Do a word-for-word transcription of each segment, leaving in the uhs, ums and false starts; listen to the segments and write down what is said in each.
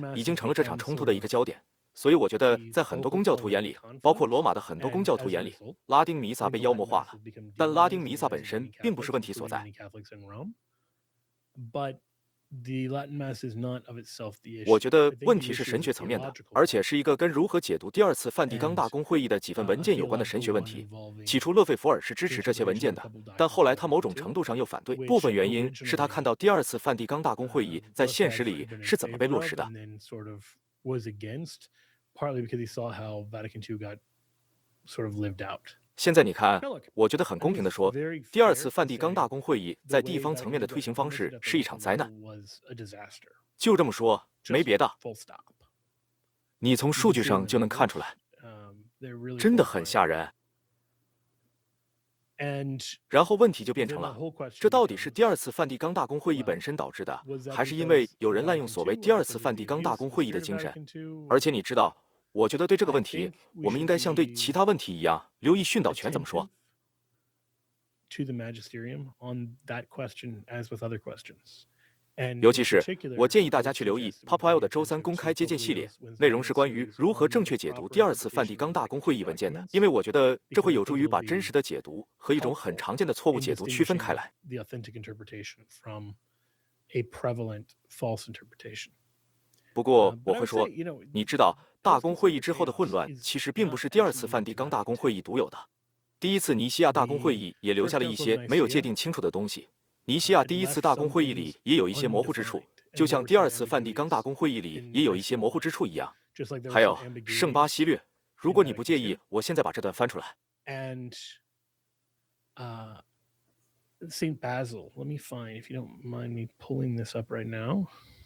已经成了这场冲突的一个焦点。所以我觉得，在很多公教徒眼里，包括罗马的很多公教徒眼里，拉丁弥撒被妖魔化了。但拉丁弥撒本身并不是问题所在。我觉得问题是神学层面的，而且是一个跟如何解读第二次梵蒂冈大公会议的几份文件有关的神学问题。起初，勒费弗尔是支持这些文件的，但后来他某种程度上又反对。部分原因是他看到第二次梵蒂冈大公会议在现实里是怎么被落实的。现在你看，我觉得很公平地说，第二次梵蒂冈大公会议在地方层面的推行方式是一场灾难。就这么说，没别的。你从数据上就能看出来。 真的很吓人。然后问题就变成了，这到底是第二次梵蒂冈大公会议本身导致的，还是因为有人滥用所谓第二次梵蒂冈大公会议的精神？而且你知道，我觉得对这个问题，我们应该像对其他问题一样，留意训导权怎么说。尤其是，我建议大家去留意 Pop Oil 的周三公开接见系列，内容是关于如何正确解读第二次梵蒂冈大公会议文件的，因为我觉得这会有助于把真实的解读和一种很常见的错误解读区分开来。不过我会说，你知道，大公会议之后的混乱其实并不是第二次梵蒂冈大公会议独有的，第一次尼西亚大公会议也留下了一些没有界定清楚的东西。尼西亚第一次大公会议里也有一些模糊之处，就像第二次梵蒂冈大公会议里也有一些模糊之处一样。还有圣巴西略，如果你不介意，我现在把这段翻出来。 And uh, Saint Basil, let me find, if you don't mind me pulling this up right now.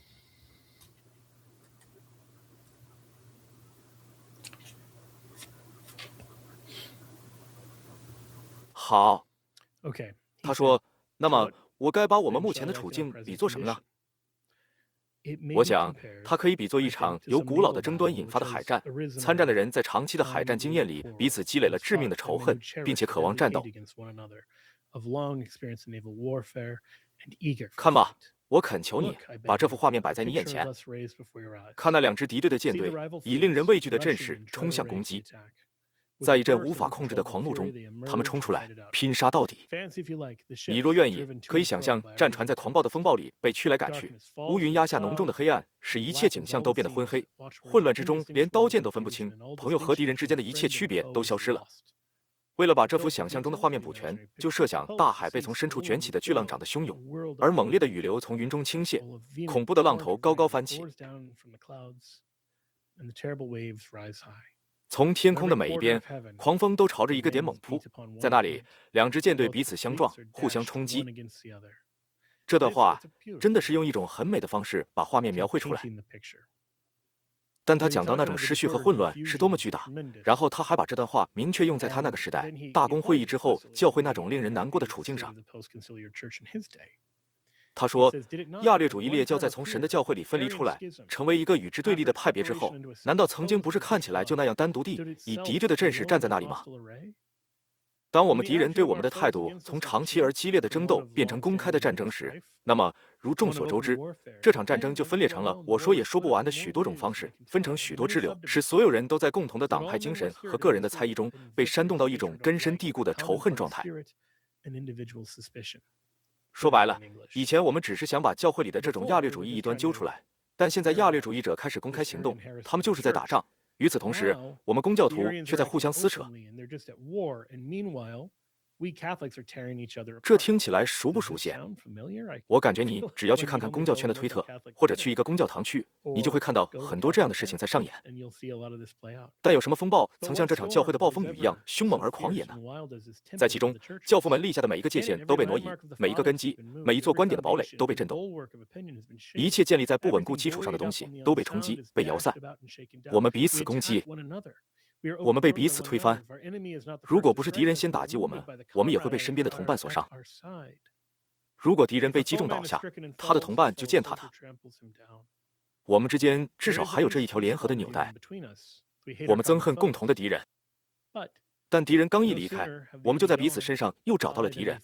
好， Okay. 他说，那么我该把我们目前的处境比作什么呢？我想，它可以比作一场由古老的争端引发的海战。参战的人在长期的海战经验里彼此积累了致命的仇恨，并且渴望战斗。看吧，我恳求你把这幅画面摆在你眼前，看那两支敌对的舰队以令人畏惧的阵势冲向攻击。在一阵无法控制的狂怒中，他们冲出来，拼杀到底。你若愿意，可以想象战船在狂暴的风暴里被驱来赶去，乌云压下浓重的黑暗，使一切景象都变得昏黑。混乱之中，连刀剑都分不清，朋友和敌人之间的一切区别都消失了。为了把这幅想象中的画面补全，就设想大海被从深处卷起的巨浪涨得汹涌，而猛烈的雨流从云中倾泻，恐怖的浪头高高翻起。从天空的每一边，狂风都朝着一个点猛扑，在那里，两支舰队彼此相撞，互相冲击。这段话真的是用一种很美的方式把画面描绘出来。但他讲到那种失序和混乱是多么巨大，然后他还把这段话明确用在他那个时代大公会议之后教会那种令人难过的处境上。他说，亚略主义列教在从神的教会里分离出来，成为一个与之对立的派别之后，难道曾经不是看起来就那样单独地以敌对的阵势站在那里吗？当我们敌人对我们的态度从长期而激烈的争斗变成公开的战争时，那么如众所周知，这场战争就分裂成了我说也说不完的许多种方式，分成许多支流，使所有人都在共同的党派精神和个人的猜疑中被煽动到一种根深蒂固的仇恨状态。说白了，以前我们只是想把教会里的这种亚略主义异端揪出来，但现在亚略主义者开始公开行动，他们就是在打仗。与此同时，我们公教徒却在互相撕扯。这听起来熟不熟悉？我感觉你只要去看看公教圈的推特，或者去一个公教堂去，你就会看到很多这样的事情在上演。但有什么风暴曾像这场教会的暴风雨一样凶猛而狂野呢？在其中，教父们立下的每一个界限都被挪移，每一个根基，每一座观点的堡垒都被震动，一切建立在不稳固基础上的东西都被冲击、被摇散。我们彼此攻击。我们被彼此推翻。如果不是敌人先打击我们，我们也会被身边的同伴所伤。如果敌人被击中倒下，他的同伴就践踏他。我们之间至少还有这一条联合的纽带。我们憎恨共同的敌人，但敌人刚一离开，我们就在彼此身上又找到了敌人。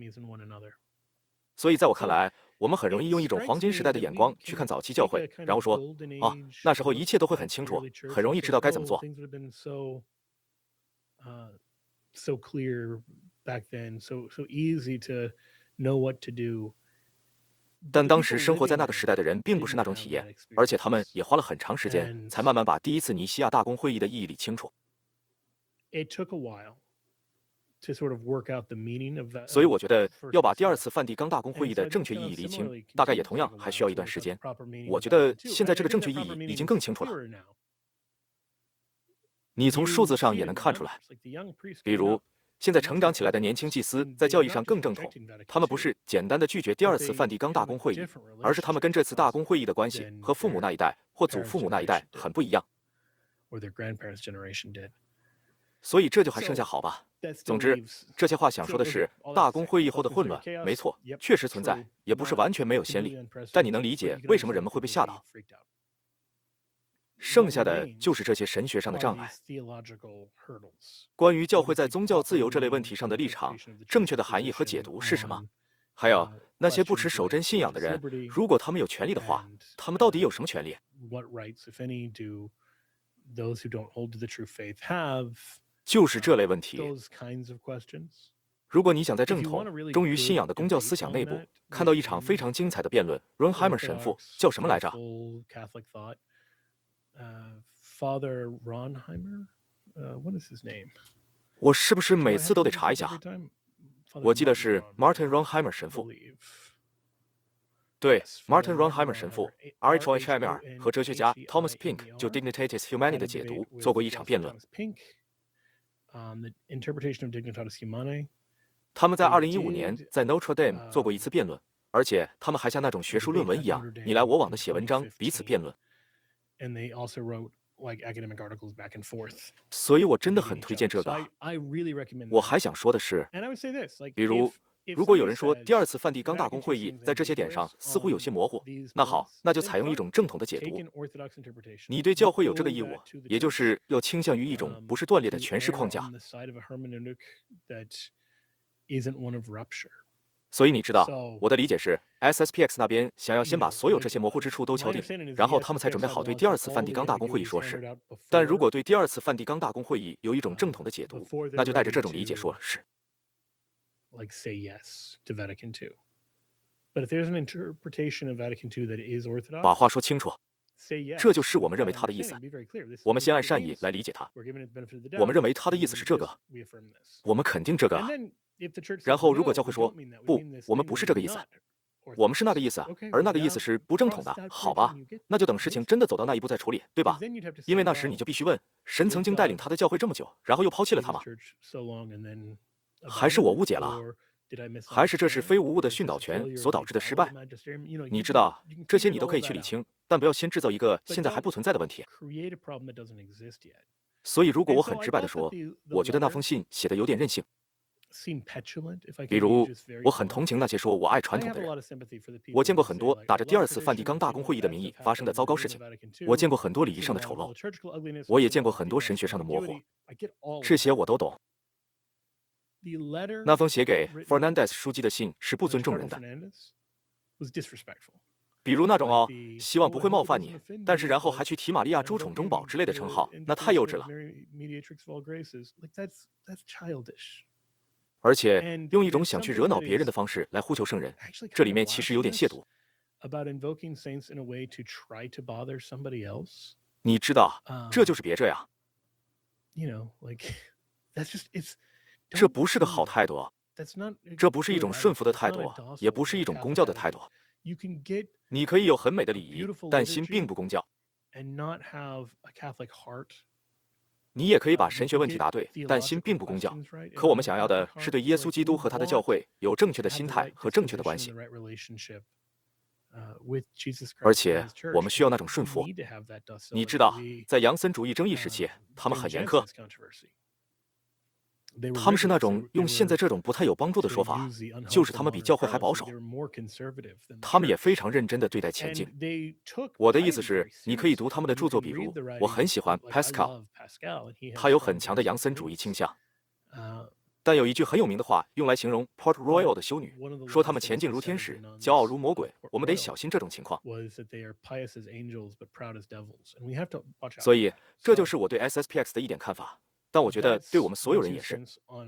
所以在我看来，我们很容易用一种黄金时代的眼光去看早期教会，然后说，啊，那时候一切都会很清楚，很容易知道该怎么做。但当时生活在那个时代的人并不是那种体验，而且他们也花了很长时间，才慢慢把第一次尼西亚大公会议的意义理清楚。所以我觉得要把第二次梵蒂冈大公会议的正确意义厘清，大概也同样还需要一段时间。我觉得现在这个正确意义已经更清楚了。你从数字上也能看出来，比如现在成长起来的年轻祭司在教义上更正统，他们不是简单的拒绝第二次梵蒂冈大公会议，而是他们跟这次大公会议的关系和父母那一代或祖父母那一代很不一样。 所以这就还剩下好吧。总之，这些话想说的是，大公会议后的混乱，没错，确实存在，也不是完全没有先例。但你能理解为什么人们会被吓到？剩下的就是这些神学上的障碍。关于教会在宗教自由这类问题上的立场，正确的含义和解读是什么？还有那些不持守真信仰的人，如果他们有权利的话，他们到底有什么权利？就是这类问题。如果你想在正统、忠于信仰的公教思想内部看到一场非常精彩的辩论 ，Ronheimer 神父叫什么来着？ Father Ronheimer? Uh, what is his name? 我是不是每次都得查一下？我记得是 Martin Ronheimer 神父。对 ，Martin Ronheimer 神父 R H O H M R 和哲学家 Thomas Pink 就 Dignitatis Humanae 的解读做过一场辩论。他们在二零一五年在 Notre Dame 做过一次辩论，而且他们还像那种学术论文一样，你来我往的写文章，彼此辩论。所以我真的很推荐这个。我还想说的是，比如，如果有人说第二次梵蒂冈大公会议在这些点上似乎有些模糊，那好，那就采用一种正统的解读。你对教会有这个义务，也就是要倾向于一种不是断裂的诠释框架。所以你知道，我的理解是 ，S S P X 那边想要先把所有这些模糊之处都敲定，然后他们才准备好对第二次梵蒂冈大公会议说是。但如果对第二次梵蒂冈大公会议有一种正统的解读，那就带着这种理解说是。把话说清楚，这就是我们认为他的意思。我们先按善意来理解他。我们认为他的意思是这个，我们肯定这个。然后，如果教会说不，我们不是这个意思，我们是那个意思，而那个意思是不正统的，好吧？那就等事情真的走到那一步再处理，对吧？因为那时你就必须问：神曾经带领他的教会这么久，然后又抛弃了他吗？还是我误解了？还是这是非无误的训导权所导致的失败？你知道，这些你都可以去理清，但不要先制造一个现在还不存在的问题。所以，如果我很直白地说，我觉得那封信写的有点任性。比如，我很同情那些说我爱传统的人。我见过很多打着第二次梵蒂冈大公会议的名义发生的糟糕事情，我见过很多礼仪上的丑陋，我也见过很多神学上的模糊，这些我都懂。那封写给 Fernandez 书记的信是不尊重人的，比如那种哦，希望不会冒犯你，但是然后还去提玛利亚诸宠中宝之类的称号，那太幼稚了。而且用一种想去惹恼别人的方式来呼求圣人，这里面其实有点亵渎。你知道，这就是别这样。这不是个好态度，这不是一种顺服的态度，也不是一种公教的态度。你可以有很美的礼仪，但心并不公教。你也可以把神学问题答对，但心并不公教。可我们想要的是对耶稣基督和他的教会有正确的心态和正确的关系。而且我们需要那种顺服。你知道，在杨森主义争议时期，他们很严苛。他们是那种用现在这种不太有帮助的说法，就是他们比教会还保守。他们也非常认真地对待前进。我的意思是，你可以读他们的著作，比如我很喜欢 Pascal， 他有很强的杨森主义倾向。但有一句很有名的话用来形容 Port Royal 的修女，说他们前进如天使，骄傲如魔鬼。我们得小心这种情况。所以，这就是我对 S S P X 的一点看法。但我觉得对我们所有人也是，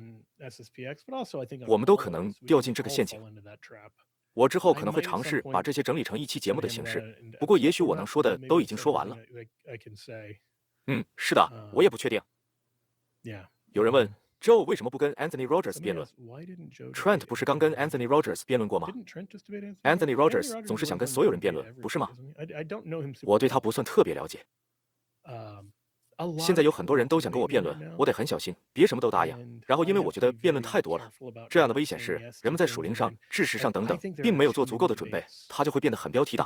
我们都可能掉进这个陷阱。我之后可能会尝试把这些整理成一期节目的形式，不过也许我能说的都已经说完了。嗯，是的，我也不确定。有人问 Joe 为什么不跟 Anthony Rogers 辩论 ？Trent 不是刚跟 Anthony Rogers 辩论过吗 ？Anthony Rogers 总是想跟所有人辩论，不是吗？我对他不算特别了解。现在有很多人都想跟我辩论，我得很小心，别什么都答应。然后因为我觉得辩论太多了，这样的危险是人们在属灵上、知识上等等，并没有做足够的准备，他就会变得很标题党。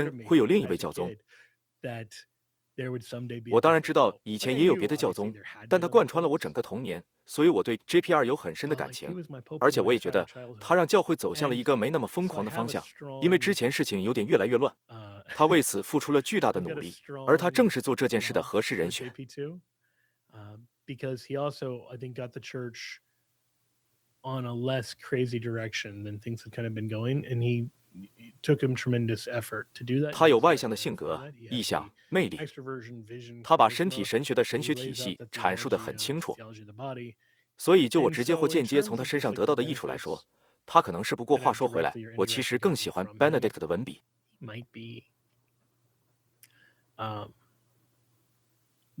天会有另一位教宗。我当然知道以前也有别的教宗，但他贯穿了我整个童年，所以我对 J P R 有很深的感情。而且我也觉得他让教会走向了一个没那么疯狂的方向，因为之前事情有点越来越乱。他为此付出了巨大的努力，而他正是做这件事的合适人选。 Because he also, I think, got the church on a less crazy direction than things had kind of been going, and he took him tremendous effort to do that. 他有外向的性格、意向、魅力，他把身体神学的神学体系阐述得很清楚。所以，就我直接或间接从他身上得到的益处来说，他可能是。不过话说回来，我其实更喜欢 Benedict 的文笔。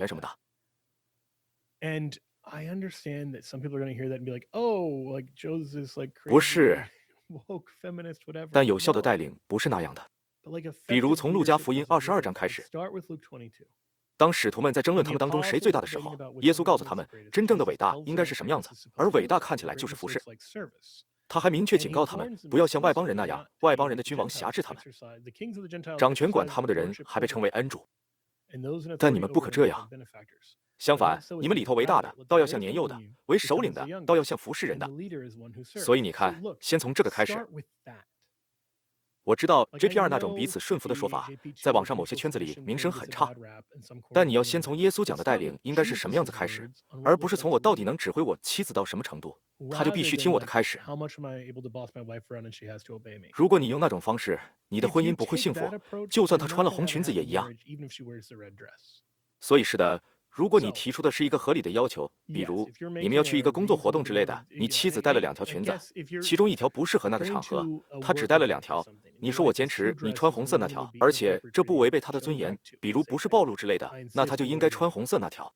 权什么的。 And I understand that some people are going to hear that and be like, "Oh, like Joe's this like 不 crazy 是， woke feminist whatever." 但有效的 No, 带领不是那样的。 but like 比如 effective 从路加 leadership 福音 doesn't 二十二 look 章 like 开 that. 始， Start with Luke twenty-two. 当使徒们在争论 When 他 the 们当中谁 apostles 最大 are 的时 debating 候， about which 耶稣 one 告 of 诉 them 他 is 们 the greatest, 真正的 Jesus 伟大 tells 应该 them 是什么 what 样子， greatness is 而 supposed 伟大 to be. 看起 The 来就是 greatness 服侍。 looks like service. 他还明确警告他们不要像外邦人那样，外邦人的君王辖制他们，掌权管他们的人还被称为恩主。但你们不可这样，相反，你们里头为大的，倒要像年幼的；为首领的，倒要像服侍人的。所以你看，先从这个开始。我知道 J P R 那种彼此顺服的说法，在网上某些圈子里名声很差。但你要先从耶稣讲的带领应该是什么样子开始，而不是从我到底能指挥我妻子到什么程度，她就必须听我的开始。如果你用那种方式，你的婚姻不会幸福，就算她穿了红裙子也一样。所以是的。如果你提出的是一个合理的要求，比如你们要去一个工作活动之类的，你妻子带了两条裙子，其中一条不适合那个场合，她只带了两条，你说我坚持你穿红色那条，而且这不违背她的尊严，比如不是暴露之类的，那她就应该穿红色那条。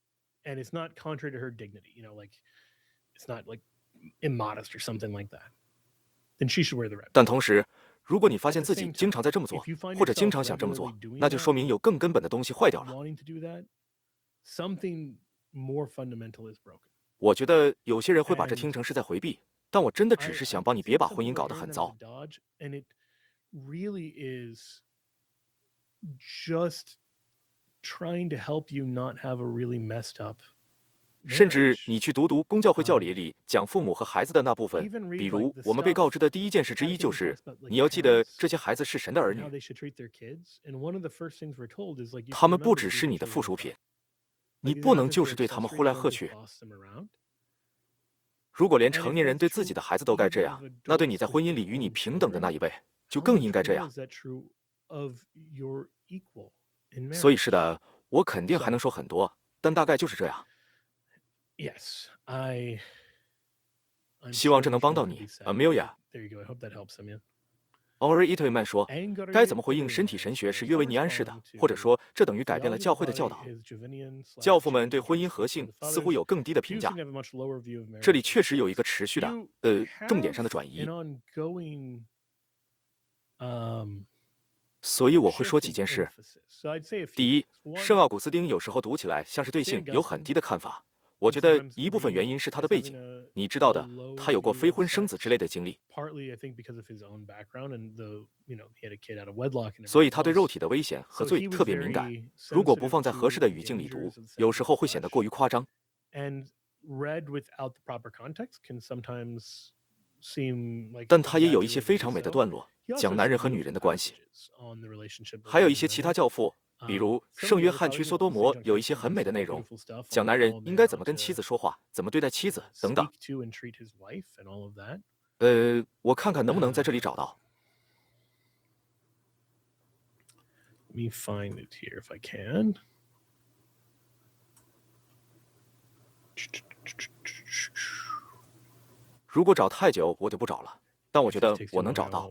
但同时，如果你发现自己经常在这么做，或者经常想这么做，那就说明有更根本的东西坏掉了。 Something more fundamental is broken. 我觉得有些人会把这听成是在回避，但我真的只是想帮你别把婚姻搞得很糟。 And it really is just trying to help you not have a really messed up. 甚至你去读读公教会教理里讲父母和孩子的那部分，比如我们被告知的第一件事之一就是你要记得这些孩子是神的儿女，他们不只是你的附属品。你不能就是对他们呼来喝去。如果连成年人对自己的孩子都该这样，那对你在婚姻里与你平等的那一位，就更应该这样。所以是的，我肯定还能说很多，但大概就是这样。希望这能帮到你 ，Amelia。Ori Itoman 说，该怎么回应身体神学是约维尼安式的，或者说这等于改变了教会的教导。教父们对婚姻和性似乎有更低的评价，这里确实有一个持续的，呃，重点上的转移。所以我会说几件事。第一，圣奥古斯丁有时候读起来像是对性有很低的看法。我觉得一部分原因是他的背景，你知道的，他有过非婚生子之类的经历，所以他对肉体的危险和罪特别敏感。如果不放在合适的语境里读，有时候会显得过于夸张。但他也有一些非常美的段落，讲男人和女人的关系。还有一些其他教父。比如圣约翰去索多摩有一些很美的内容，讲男人应该怎么跟妻子说话，怎么对待妻子等等。呃，我看看能不能在这里找到。 Let me find it here if I can. 如果找太久，我就不找了。但我觉得我能找到。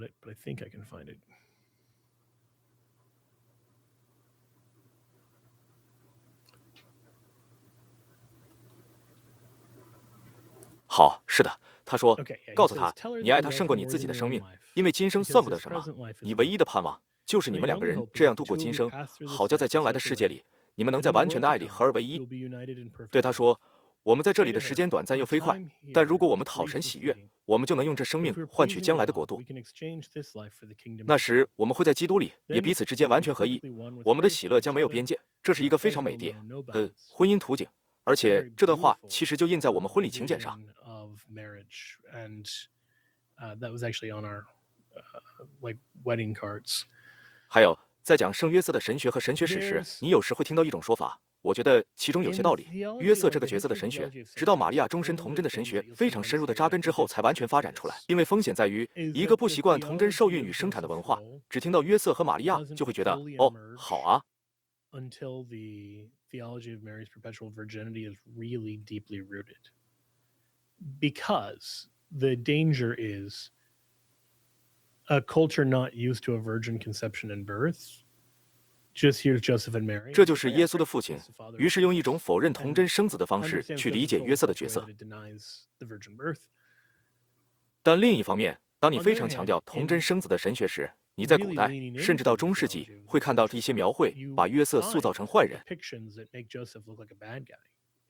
好，是的，他说，告诉他，你爱他胜过你自己的生命，因为今生算不得什么，你唯一的盼望就是你们两个人这样度过今生，好叫在将来的世界里，你们能在完全的爱里合而为一。对他说，我们在这里的时间短暂又飞快，但如果我们讨神喜悦，我们就能用这生命换取将来的国度。那时我们会在基督里也彼此之间完全合一，我们的喜乐将没有边界。这是一个非常美的呃婚姻图景。而且这段话其实就印在我们婚礼请柬上。还有，在讲圣约瑟的神学和神学史时，你有时会听到一种说法，我觉得其中有些道理。约瑟这个角色的神学，直到玛利亚终身童贞的神学非常深入的扎根之后，才完全发展出来。因为风险在于，一个不习惯童贞受孕与生产的文化，只听到约瑟和玛利亚就会觉得，哦，好啊。 Until the theology of Mary's perpetual virginity is really deeply rooted. Because the danger is a culture not used to a virgin conception and birth just hears Joseph and Mary. 这就是耶稣的父亲，于是用一种否认童贞生子的方式去理解约瑟的角色。但另一方面，当你非常强调童贞生子的神学时，你在古代，甚至到中世纪，会看到一些描绘把约瑟塑造成坏人。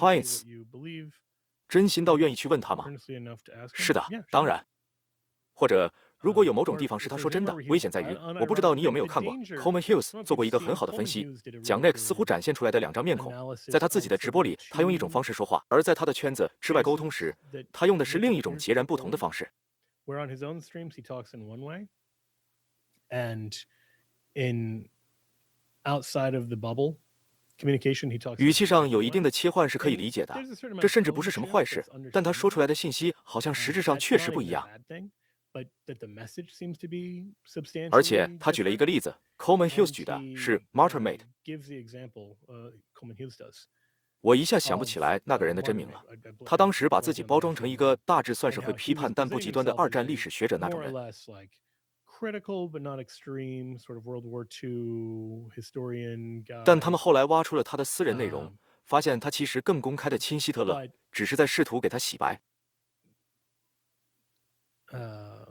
clients？ 真心到愿意去问他吗？是的，当然。或者，如果有某种地方是他说真的，危险在于，我不知道你有没有看过 Coleman Hughes 做过一个很好的分析，讲 Nick 似乎展现出来的两张面孔，在他自己的直播里，他用一种方式说话，而在他的圈子之外沟通时，他用的是另一种截然不同的方式。 Where on his own streams he talks in one way, and in outside of the bubble communication he talks. 语气上有一定的切换是可以理解的，这甚至不是什么坏事，但他说出来的信息好像实质上确实不一样。而且他举了一个例子 ，Coleman Hughes 举的是 Martyr Made。我一下想不起来那个人的真名了。他当时把自己包装成一个大致算是会批判但不极端的二战历史学者那种人。但他们后来挖出了他的私人内容，发现他其实更公开的亲希特勒，只是在试图给他洗白。 Uh,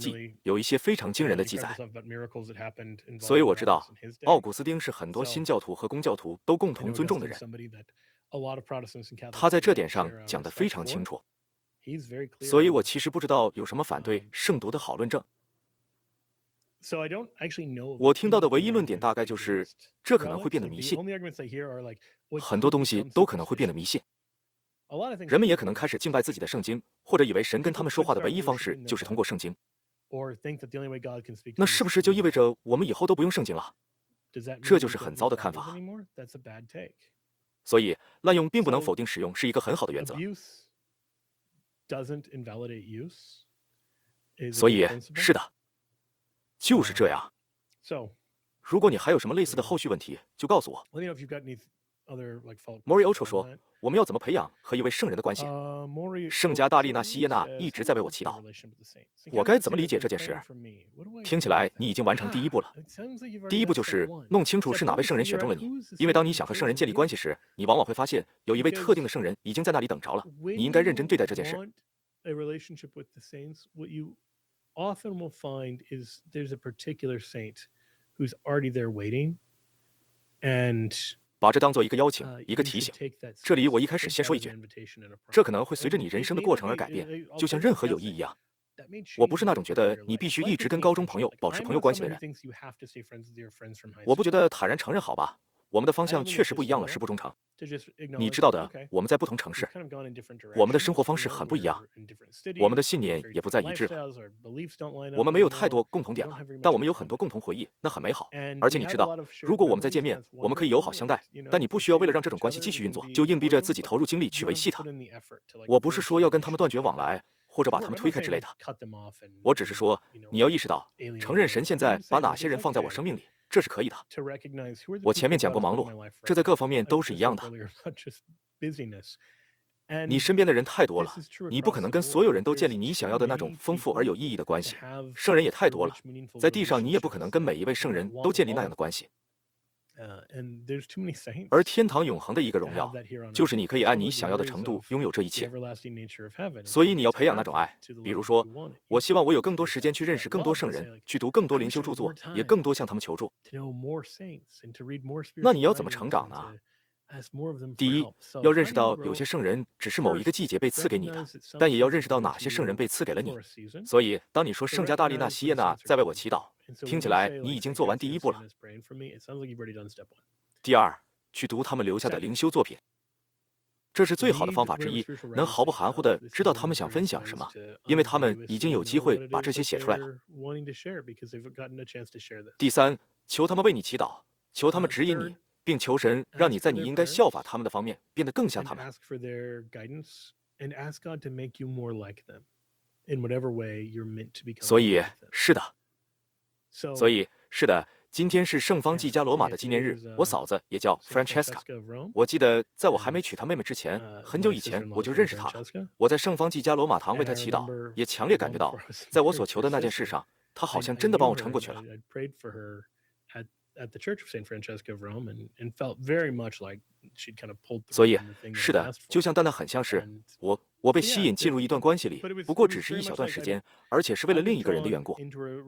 记有一些非常惊人的记载。所以我知道，奥古斯丁是很多新教徒和公教徒都共同尊重的人。他在这点上讲得非常清楚。所以我其实不知道有什么反对圣毒的好论证。我听到的唯一论点大概就是，这可能会变得迷信。很多东西都可能会变得迷信。人们也可能开始敬拜自己的圣经，或者以为神跟他们说话的唯一方式就是通过圣经。那是不是就意味着我们以后都不用圣经了？这就是很糟的看法。所以滥用并不能否定使用是一个很好的原则。所以是的，就是这样。如果你还有什么类似的后续问题，就告诉我。 莫瑞欧丑说：“我们要怎么培养和一位圣人的关系？圣家大利纳西耶纳一直在为我祈祷。我该怎么理解这件事？听起来你已经完成第一步了。第一步就是弄清楚是哪位圣人选中了你，因为当你想和圣人建立关系时，你往往会发现有一位特定的圣人已经在那里等着了。你应该认真对待这件事。” often will find is there's a particular saint who's already there waiting, and 把这当做一个邀请，一个提醒。这里我一开始先说一句，这可能会随着你人生的过程而改变，就像任何友谊一样。我不是那种觉得你必须一直跟高中朋友保持朋友关系的人。我不觉得坦然承认好吧？我们的方向确实不一样了，是不忠诚。你知道的，我们在不同城市，我们的生活方式很不一样，我们的信念也不再一致了。我们没有太多共同点了，但我们有很多共同回忆，那很美好。而且你知道，如果我们再见面，我们可以友好相待，但你不需要为了让这种关系继续运作，就硬逼着自己投入精力去维系它。我不是说要跟他们断绝往来，或者把他们推开之类的，我只是说，你要意识到，承认神现在把哪些人放在我生命里。这是可以的。我前面讲过忙碌，这在各方面都是一样的。你身边的人太多了，你不可能跟所有人都建立你想要的那种丰富而有意义的关系。圣人也太多了，在地上你也不可能跟每一位圣人都建立那样的关系。而天堂永恒的一个荣耀，就是你可以按你想要的程度拥有这一切。所以你要培养那种爱，比如说，我希望我有更多时间去认识更多圣人，去读更多灵修著作，也更多向他们求助。那你要怎么成长呢？第一，要认识到有些圣人只是某一个季节被赐给你的，但也要认识到哪些圣人被赐给了你。所以，当你说圣家大利纳西耶纳在为我祈祷，听起来你已经做完第一步了。第二，去读他们留下的灵修作品，这是最好的方法之一，能毫不含糊地知道他们想分享什么，因为他们已经有机会把这些写出来了。第三，求他们为你祈祷，求他们指引你，并求神让你在你应该效法他们的方面变得更像他们。所以，是的。所以，是的，今天是圣方济加罗马的纪念日。我嫂子也叫 Francesca。我记得在我还没娶她妹妹之前，很久以前我就认识她了。我在圣方济加罗马堂为她祈祷，也强烈感觉到，在我所求的那件事上，她好像真的帮我撑过去了。所以，是的，就像丹丹很像是我，我被吸引进入一段关系里，不过只是一小段时间，而且是为了另一个人的缘故。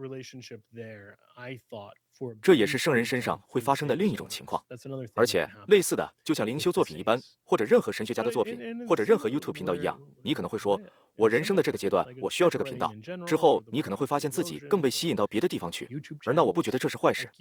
这也是圣人身上会发生的另一种情况，而且类似的，就像灵修作品一般，或者任何神学家的作品，或者任何 YouTube 频道一样，你可能会说，我人生的这个阶段，我需要这个频道。之后，你可能会发现自己更被吸引到别的地方去，而那我不觉得这是坏事。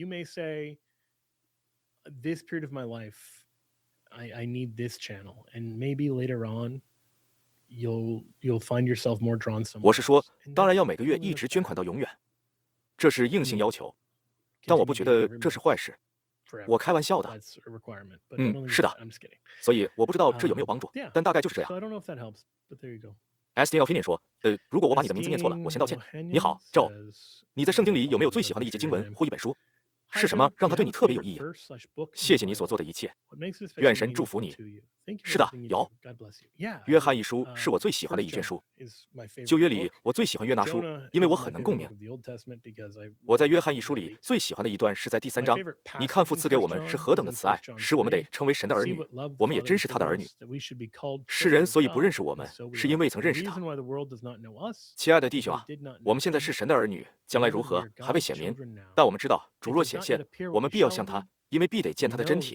This period of my life, I, I need this channel, and maybe later on, you'll you'll find yourself more drawn somewhere. 我是说，当然要每个月一直捐款到永远，这是硬性要求，但我不觉得这是坏事。我开玩笑的。嗯，是的。所以我不知道这有没有帮助，但大概就是这样。S D Opinion 说，呃，如果我把你的名字念错了，我先道歉。你好 ，Joe， 你在圣经里有没有最喜欢的一节经文或一本书？是什么让它对你特别有意义？谢谢你所做的一切，愿神祝福你。是的，有。约翰一书是我最喜欢的一卷书。旧约里，我最喜欢约拿书，因为我很能共鸣。我在约翰一书里最喜欢的一段是在第三章，你看父赐给我们是何等的慈爱，使我们得称为神的儿女，我们也真是他的儿女。世人所以不认识我们，是因为曾认识他。亲爱的弟兄啊，我们现在是神的儿女，将来如何还未显明，但我们知道主若显现，我们必要像他，因为必得见他的真体。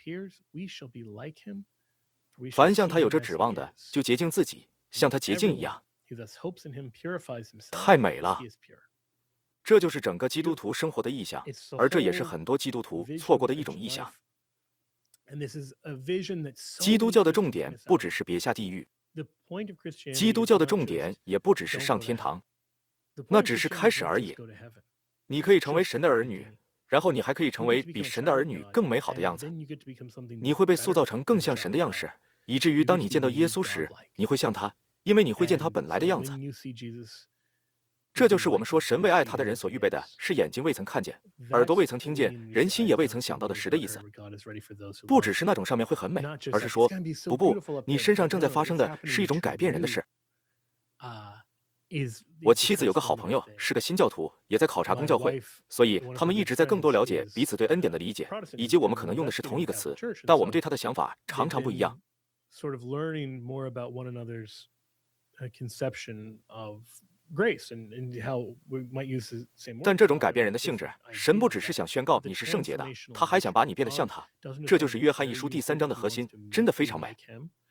凡向他有着指望的，就洁净自己，像他洁净一样。太美了！这就是整个基督徒生活的意象，而这也是很多基督徒错过的一种意象。基督教的重点不只是别下地狱，基督教的重点也不只是上天堂，那只是开始而已。你可以成为神的儿女，然后你还可以成为比神的儿女更美好的样子。你会被塑造成更像神的样式，以至于当你见到耶稣时，你会像他，因为你会见他本来的样子。 这就是我们说神为爱他的人所预备的，是眼睛未曾看见，耳朵未曾听见，人心也未曾想到的时的意思。不只是那种上面会很美，而是说，不不，你身上正在发生的是一种改变人的事。我妻子有个好朋友是个新教徒，也在考察公教会，所以他们一直在更多了解彼此对恩典的理解，以及我们可能用的是同一个词，但我们对他的想法常常不一样。 Sort of learning more about one another's conception of grace and, and how we might use the same word. 但这种改变人的性质，神不只是想宣告你是圣洁的，他还想把你变得像他。这就是约翰一书第三章的核心，真的非常美。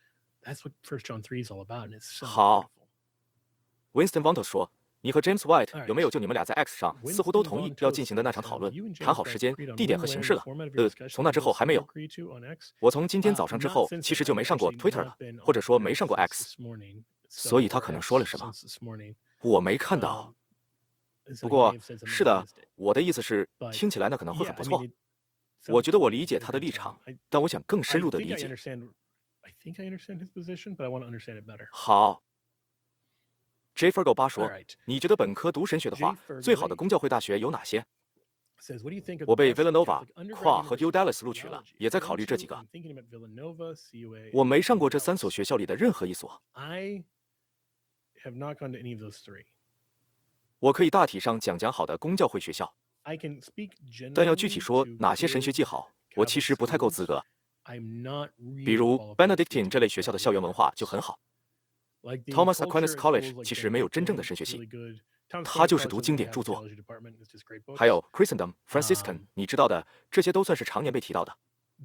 好。Winston Vantos 说：“你和 James White 有没有就你们俩在 X 上似乎都同意要进行的那场讨论，谈好时间、地点和形式了？呃，从那之后还没有。我从今天早上之后，其实就没上过 Twitter 了，或者说没上过 X。所以他可能说了什么，我没看到。不过，是的，我的意思是，听起来那可能会很不错。我觉得我理解他的立场，但我想更深入的理解。好。” J. Fergo 八说：“你觉得本科读神学的话，最好的公教会大学有哪些？”我被 Villanova、Qua 和 U Dallas 录取了，也在考虑这几个。我没上过这三所学校里的任何一所。我可以大体上讲讲好的公教会学校，但要具体说哪些神学技好，我其实不太够资格。比如 Benedictine 这类学校的校园文化就很好。Thomas Aquinas College 其实没有真正的神学系，他就是读经典著作。还有 Christendom、Franciscan， 你知道的，这些都算是常年被提到的。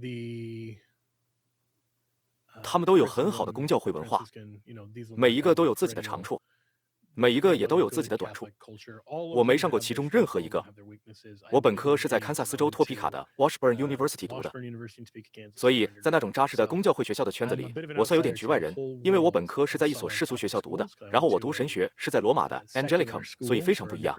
他们都有很好的公教会文化，每一个都有自己的长处，每一个也都有自己的短处。我没上过其中任何一个。我本科是在堪萨斯州托皮卡的 Washburn University 读的，所以在那种扎实的公教会学校的圈子里，我算有点局外人。因为我本科是在一所世俗学校读的，然后我读神学是在罗马的 Angelicum， 所以非常不一样。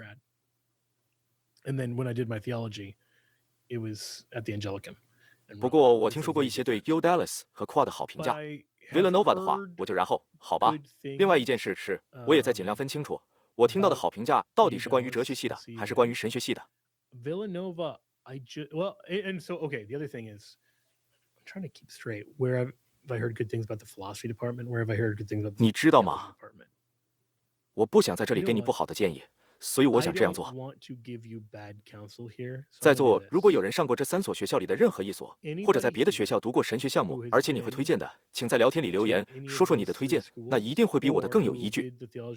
不过我听说过一些对 U Dallas 和 Qua 的好评价。Villanova 的话，我就然后好吧。另外一件事是，我也在尽量分清楚，我听到的好评价到底是关于哲学系的，还是关于神学系的。 Villanova, I just well, and so okay. The other thing is, I'm trying to keep straight. Where have I heard good things about the philosophy department? Where have I heard good things about the 你知道吗？我不想在这里给你不好的建议。所以我想这样做。在座如果有人上过这三所学校里的任何一所，或者在别的学校读过神学项目，而且你会推荐的，请在聊天里留言，说说你的推荐，那一定会比我的更有依据。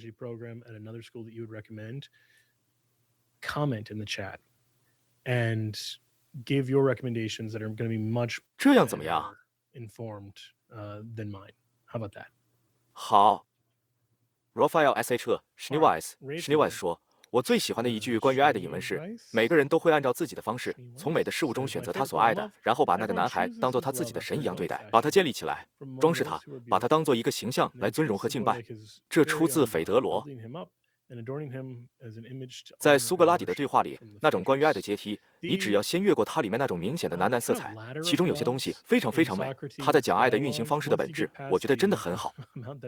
Comment in the chat and give your recommendations that are going to be much 这样怎么样 informed uh, than mine. How about that? 好。Raphael S H Schneeweiss Schneeweiss 说。我最喜欢的一句关于爱的引文是：每个人都会按照自己的方式，从美的事物中选择他所爱的，然后把那个男孩当作他自己的神一样对待，把他建立起来，装饰他，把他当做一个形象来尊荣和敬拜。这出自斐德罗。在苏格拉底的对话里，那种关于爱的阶梯，你只要先越过它里面那种明显的男男色彩，其中有些东西非常非常美。他在讲爱的运行方式的本质，我觉得真的很好。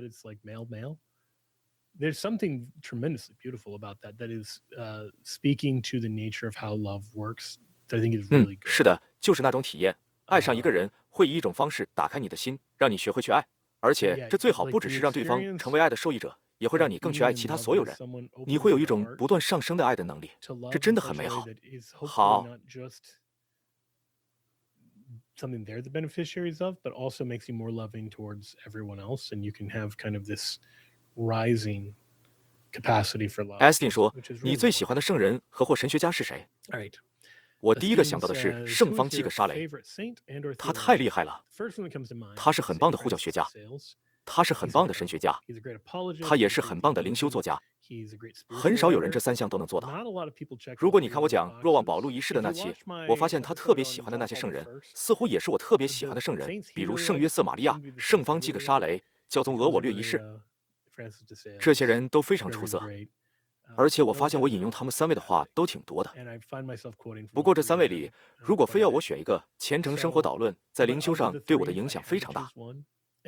There's something tremendously beautiful about that. That is uh, speaking to the nature of how love works. That I think is really good. 嗯，是的，就是那种体验。爱上一个人会以一种方式打开你的心，让你学会去爱。而且这最好不只是让对方成为爱的受益者，也会让你更去爱其他所有人。你会有一种不断上升的爱的能力，这真的很美好。好。 Something they're the beneficiaries of, but also makes you more loving towards everyone else, and you can have kind of this rising capacity for love. Astin 说：“你最喜欢的圣人和或神学家是谁？”我第一个想到的是圣方济各沙雷，他太厉害了。他是很棒的护教学家，他是很棒的神学家，他也是很棒的灵修作家。很少有人这三项都能做到。如果你看我讲若望保禄一世的那期，我发现他特别喜欢的那些圣人，似乎也是我特别喜欢的圣人，比如圣约瑟玛利亚、圣方济各沙雷、教宗俄我略一世。这些人都非常出色，而且我发现我引用他们三位的话都挺多的。不过这三位里，如果非要我选一个，虔诚生活导论在灵修上对我的影响非常大。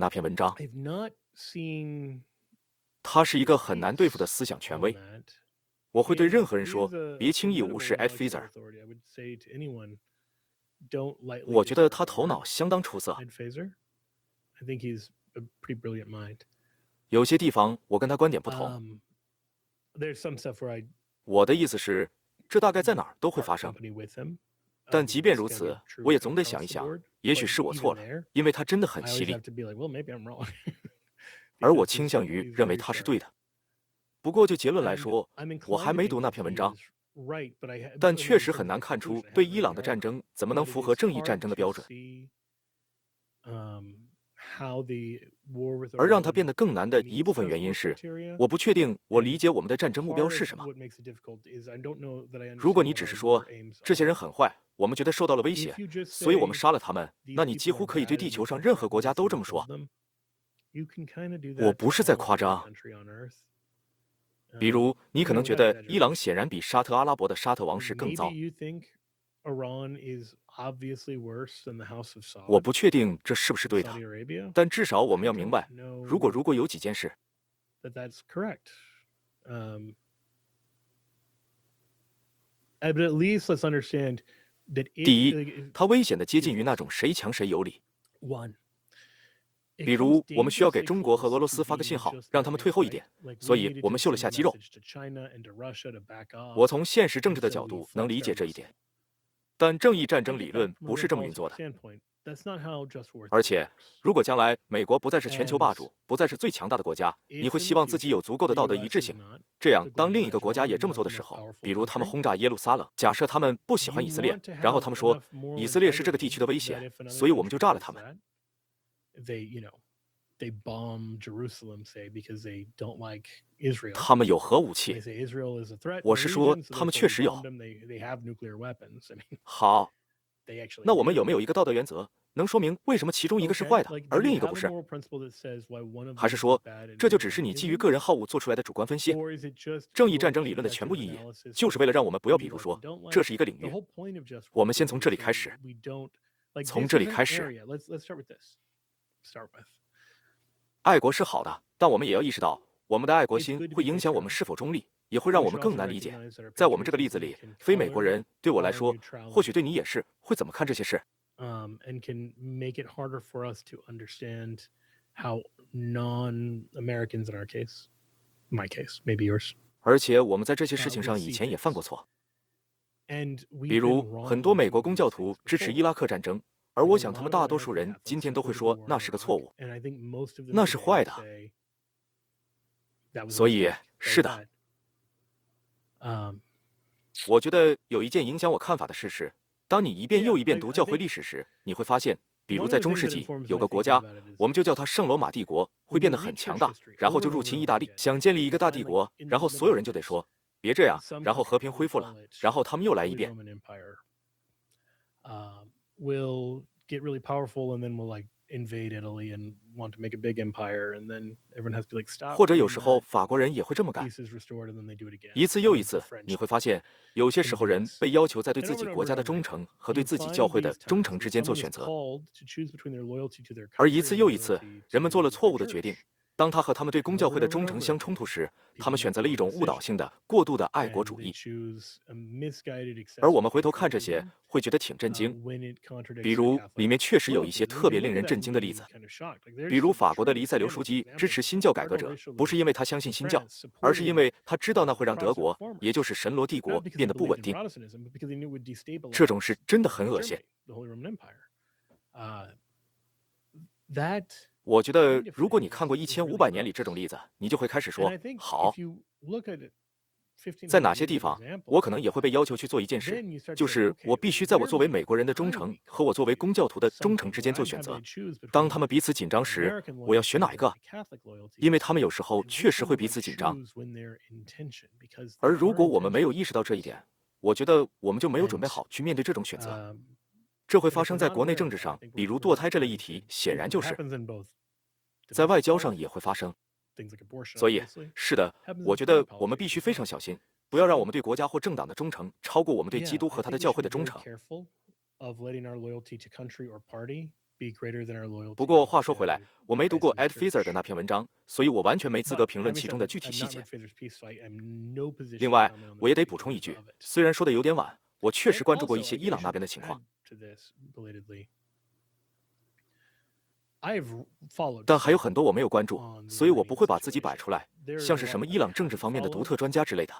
那篇文章。 I've not seen 他是一个很难对付的思想权威。 我会对任何人说，别轻易无视 Ed Feser。 我觉得他头脑相当出色，有些地方我跟他观点不同。我的意思是，这大概在哪儿都会发生。但即便如此，我也总得想一想，也许是我错了，因为他真的很犀利，而我倾向于认为他是对的。不过就结论来说，我还没读那篇文章，但确实很难看出对伊朗的战争怎么能符合正义战争的标准。 而让它变得更难的一部分原因是，我不确定我理解我们的战争目标是什么。如果你只是说这些人很坏，我们觉得受到了威胁，所以我们杀了他们，那你几乎可以对地球上任何国家都这么说。我不是在夸张。比如，你可能觉得伊朗显然比沙特阿拉伯的沙特王室更糟。我不确定这是不是对的，但至少我们要明白，如果如果有几件事，第一，它危险的接近于那种谁强谁有理。比如，我们需要给中国和俄罗斯发个信号，让他们退后一点，所以我们秀了下肌肉。我从现实政治的角度能理解这一点，但正义战争理论不是这么运作的。而且，如果将来美国不再是全球霸主，不再是最强大的国家，你会希望自己有足够的道德一致性。这样，当另一个国家也这么做的时候，比如他们轰炸耶路撒冷，假设他们不喜欢以色列，然后他们说以色列是这个地区的威胁，所以我们就炸了他们。他们有核武器。我是说，他们确实有。好，那我们有没有一个道德原则，能说明为什么其中一个是坏的，而另一个不是？还是说，这就只是你基于个人好恶做出来的主观分析？正义战争理论的全部意义，就是为了让我们不要，比如说，这是一个领域，我们先从这里开始，从这里开始。爱国是好的，但我们也要意识到，我们的爱国心会影响我们是否中立，也会让我们更难理解。在我们这个例子里，非美国人对我来说，或许对你也是，会怎么看这些事？而且我们在这些事情上以前也犯过错，比如很多美国公教徒支持伊拉克战争。而我想，他们大多数人今天都会说那是个错误，那是坏的。所以，是的，我觉得有一件影响我看法的事是，当你一遍又一遍读教会历史时，你会发现，比如在中世纪有个国家，我们就叫它圣罗马帝国，会变得很强大，然后就入侵意大利，想建立一个大帝国，然后所有人就得说别这样，然后和平恢复了，然后他们又来一遍。 will get really powerful and then will like invade Italy and want to make a big empire and then everyone has to like stop. 或者有时候法国人也会这么干，一次又一次。你会发现，有些时候人被要求在对自己国家的忠诚和对自己教会的忠诚之间做选择，而一次又一次，人们做了错误的决定。当他和他们对公教会的忠诚相冲突时，他们选择了一种误导性的、过度的爱国主义。而我们回头看这些，会觉得挺震惊。比如，里面确实有一些特别令人震惊的例子。比如，法国的黎塞留书记支持新教改革者，不是因为他相信新教，而是因为他知道那会让德国，也就是神罗帝国变得不稳定。这种事真的很恶心。我觉得，如果你看过《一千五百年》里这种例子，你就会开始说：好，在哪些地方，我可能也会被要求去做一件事，就是我必须在我作为美国人的忠诚和我作为公教徒的忠诚之间做选择。当他们彼此紧张时，我要选哪一个？因为他们有时候确实会彼此紧张。而如果我们没有意识到这一点，我觉得我们就没有准备好去面对这种选择。这会发生在国内政治上，比如堕胎这类议题，显然就是在外交上也会发生。所以，是的，我觉得我们必须非常小心，不要让我们对国家或政党的忠诚超过我们对基督和他的教会的忠诚。不过话说回来，我没读过 Ed Feather 的那篇文章，所以我完全没资格评论其中的具体细节。另外，我也得补充一句，虽然说的有点晚，我确实关注过一些伊朗那边的情况。但还有很多我没有关注，所以我不会把自己摆出来，像是什么伊朗政治方面的独特专家之类的。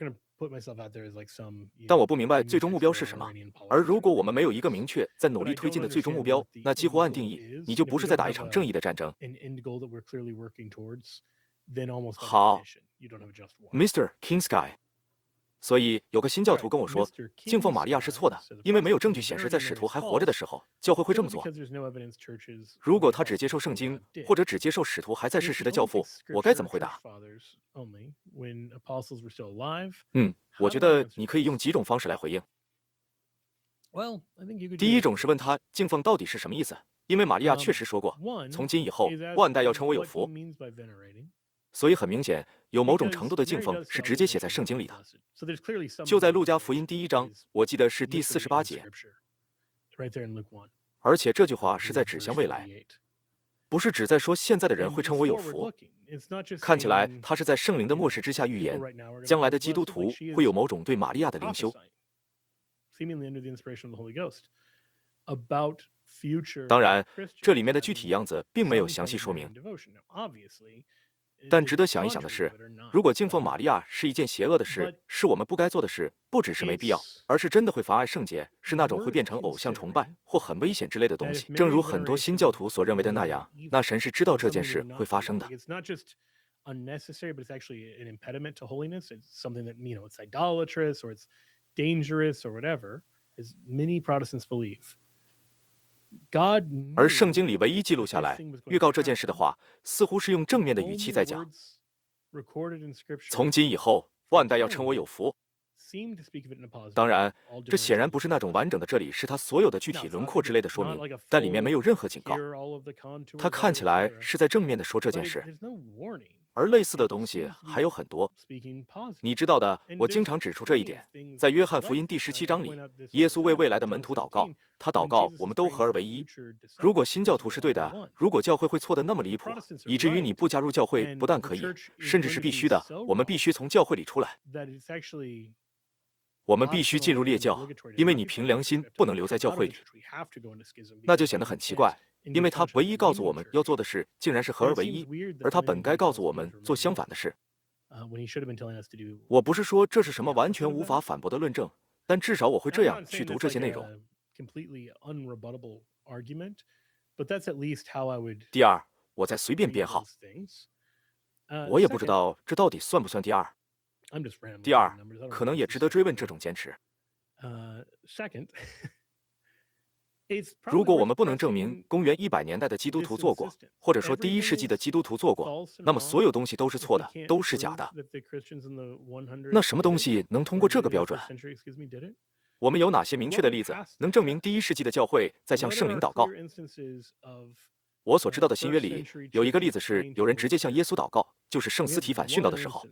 但我不明白最终目标是什么。而如果我们没有一个明确在努力推进的最终目标，那几乎按定义，你就不是在打一场正义的战争。好 ，Mister King Sky， 所以有个新教徒跟我说，敬奉玛利亚是错的，因为没有证据显示在使徒还活着的时候，教会会这么做。如果他只接受圣经，或者只接受使徒还在世时的教父，我该怎么回答？嗯，我觉得你可以用几种方式来回应。第一种是问他敬奉到底是什么意思，因为玛利亚确实说过，从今以后万代要称我有福。所以很明显，有某种程度的敬奉是直接写在圣经里的，就在路加福音第一章，我记得是第四十八节。而且这句话是在指向未来，不是只在说现在的人会称我有福。看起来他是在圣灵的漠视之下预言，将来的基督徒会有某种对玛利亚的灵修。当然，这里面的具体样子并没有详细说明。但值得想一想的是，如果敬奉玛利亚是一件邪恶的事，是我们不该做的事，不只是没必要，而是真的会妨碍圣洁，是那种会变成偶像崇拜或很危险之类的东西。正如很多新教徒所认为的那样，那神是知道这件事会发生的。 unnecessary, but it's actually an impediment to holiness. It's something that, you know, it's idolatrous or it's dangerous or whatever, as many Protestants believe. God 而圣经里唯一记录下来预告这件事的话，似乎是用正面的语气在讲。从今以后，万代要称我有福。当然，这显然不是那种完整的，这里是他所有的具体轮廓之类的说明，但里面没有任何警告。他看起来是在正面的说这件事。而类似的东西还有很多，你知道的，我经常指出这一点。在约翰福音第十七章里，耶稣为未来的门徒祷告，他祷告我们都合而为一。如果新教徒是对的，如果教会会错得那么离谱，以至于你不加入教会不但可以，甚至是必须的，我们必须从教会里出来。我们必须进入列教，因为你凭良心不能留在教会里，那就显得很奇怪。因为他唯一告诉我们要做的事，竟然是合而为一，而他本该告诉我们做相反的事。我不是说这是什么完全无法反驳的论证，但至少我会这样去读这些内容。第二，我再随便编号，我也不知道这到底算不算第二。第二，可能也值得追问这种坚持。如果我们不能证明公元一百年代的基督徒做过，或者说第一世纪的基督徒做过，那么所有东西都是错的，都是假的。那什么东西能通过这个标准？我们有哪些明确的例子能证明第一世纪的教会在向圣灵祷告？我所知道的新约里有一个例子是有人直接向耶稣祷告，就是圣斯提反殉道的时候。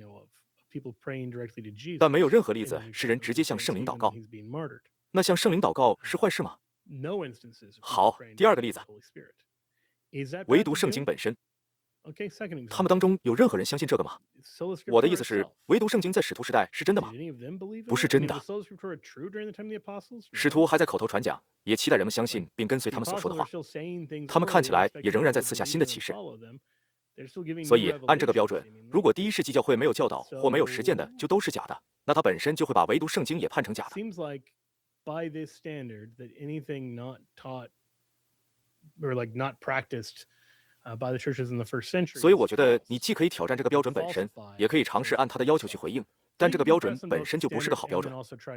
但没有任何例子是人直接向圣灵祷告。那向圣灵祷告是坏事吗？好，第二个例子，唯独圣经本身。他们当中有任何人相信这个吗？我的意思是，唯独圣经在使徒时代是真的吗？不是真的。使徒还在口头传讲，也期待人们相信并跟随他们所说的话。他们看起来也仍然在赐下新的启示。所以按这个标准，如果第一世纪教会没有教导或没有实践的，就都是假的，那它本身就会把唯独圣经也判成假的。 By this standard, that anything not taught or like not practiced uh, by the churches in the first century. 所以我觉得你既可以挑战这个标准本身，也可以尝试按他的要求去回应，但这个标准本身就不是个好标准。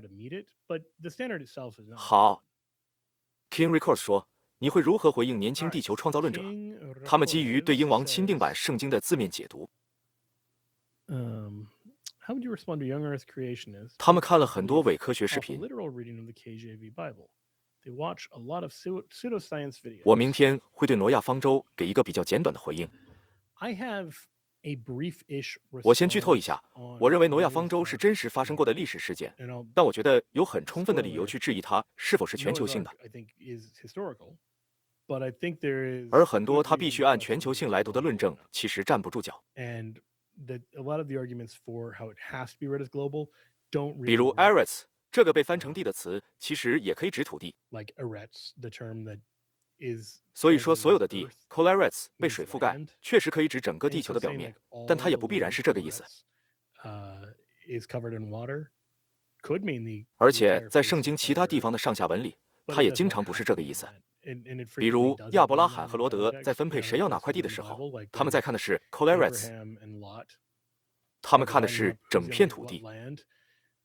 好 ，King Records 说，你会如何回应年轻地球创造论者？他们基于对英王钦定版圣经的字面解读。 Um, How would you respond to young Earth creationists? 他们看了很多伪科学视频。 Literal reading of the K J V Bible. They watch a lot of pseudoscience videos. 我明天会对挪亚方舟给一个比较简短的回应。 I have a brief-ish 我先剧透一下，我认为挪亚方舟是真实发生过的历史事件，但我觉得有很充分的理由去质疑它是否是全球性的。而很多他必须按全球性来读的论证，其实站不住脚。 That a lot of the arguments for how it has to be read as global don't really 比如 Eretz 这个被翻成地的词，其实也可以指土地。 like Eretz, the term that is 所以说，所有的地 Kol Eretz 被水覆盖，确实可以指整个地球的表面，但它也不必然是这个意思。 Uh, is covered in water could mean the 而且在圣经其他地方的上下文里，它也经常不是这个意思。 比如亚伯拉罕和罗德在分配谁要哪块地的时候，他们在看的是 Kol Eretz， 他们看的是整片土地。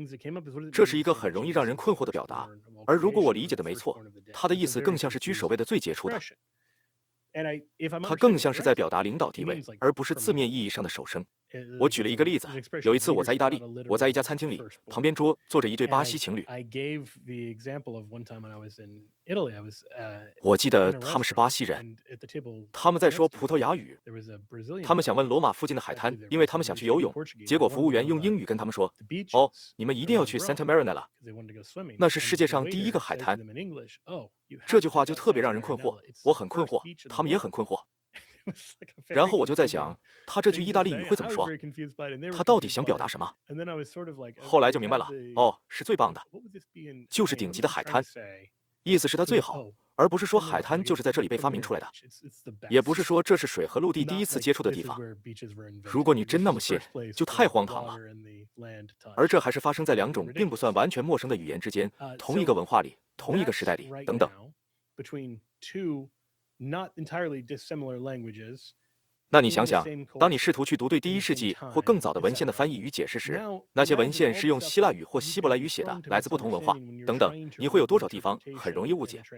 这是一个很容易让人困惑的表达，而如果我理解的没错，他的意思更像是居首位的最杰出的，他更像是在表达领导地位，而不是字面意义上的首生。 我举了一个例子，有一次我在意大利，我在一家餐厅里，旁边桌坐着一对巴西情侣，我记得他们是巴西人，他们在说葡萄牙语，他们想问罗马附近的海滩，因为他们想去游泳，结果服务员用英语跟他们说：“哦，你们一定要去 Santa Marina 那是世界上第一个海滩。”这句话就特别让人困惑，我很困惑，他们也很困惑。然后我就在想，他这句意大利语会怎么说？他到底想表达什么？后来就明白了，哦，是最棒的，就是顶级的海滩，意思是它最好，而不是说海滩就是在这里被发明出来的，也不是说这是水和陆地第一次接触的地方。如果你真那么信，就太荒唐了。而这还是发生在两种并不算完全陌生的语言之间，同一个文化里，同一个时代里，等等。那你想想，当你试图去读对第一世纪或更早的文献的翻译与解释时，那些文献是用希腊语或希伯来语写的，来自不同文化等等，你会有多少地方很容易误解？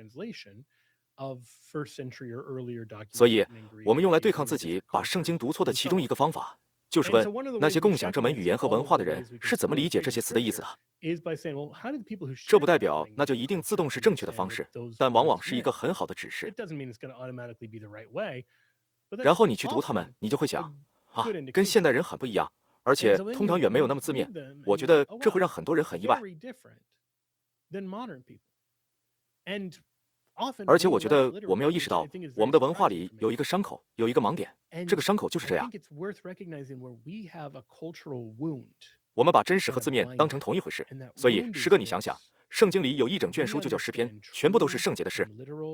所以，我们用来对抗自己把圣经读错的其中一个方法，就是问那些共享这门语言和文化的人是怎么理解这些词的意思的。这不代表那就一定自动是正确的方式，但往往是一个很好的指示。然后你去读它们，你就会想，啊，跟现代人很不一样，而且通常远没有那么字面。我觉得这会让很多人很意外。而且我觉得我们要意识到，我们的文化里有一个伤口，有一个盲点，这个伤口就是这样。我们把真实和字面当成同一回事，所以诗歌，你想想，圣经里有一整卷书就叫诗篇，全部都是圣洁的事。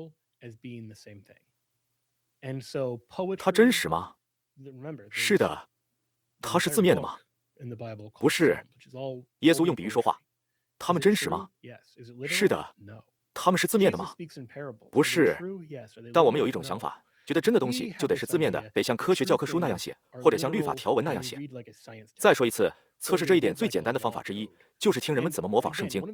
它真实吗？是的。它是字面的吗？不是。耶稣用比喻说话，他们真实吗？是的。他们是字面的吗？不是。但我们有一种想法，觉得真的东西就得是字面的，得像科学教科书那样写，或者像律法条文那样写。再说一次，测试这一点最简单的方法之一，就是听人们怎么模仿圣经。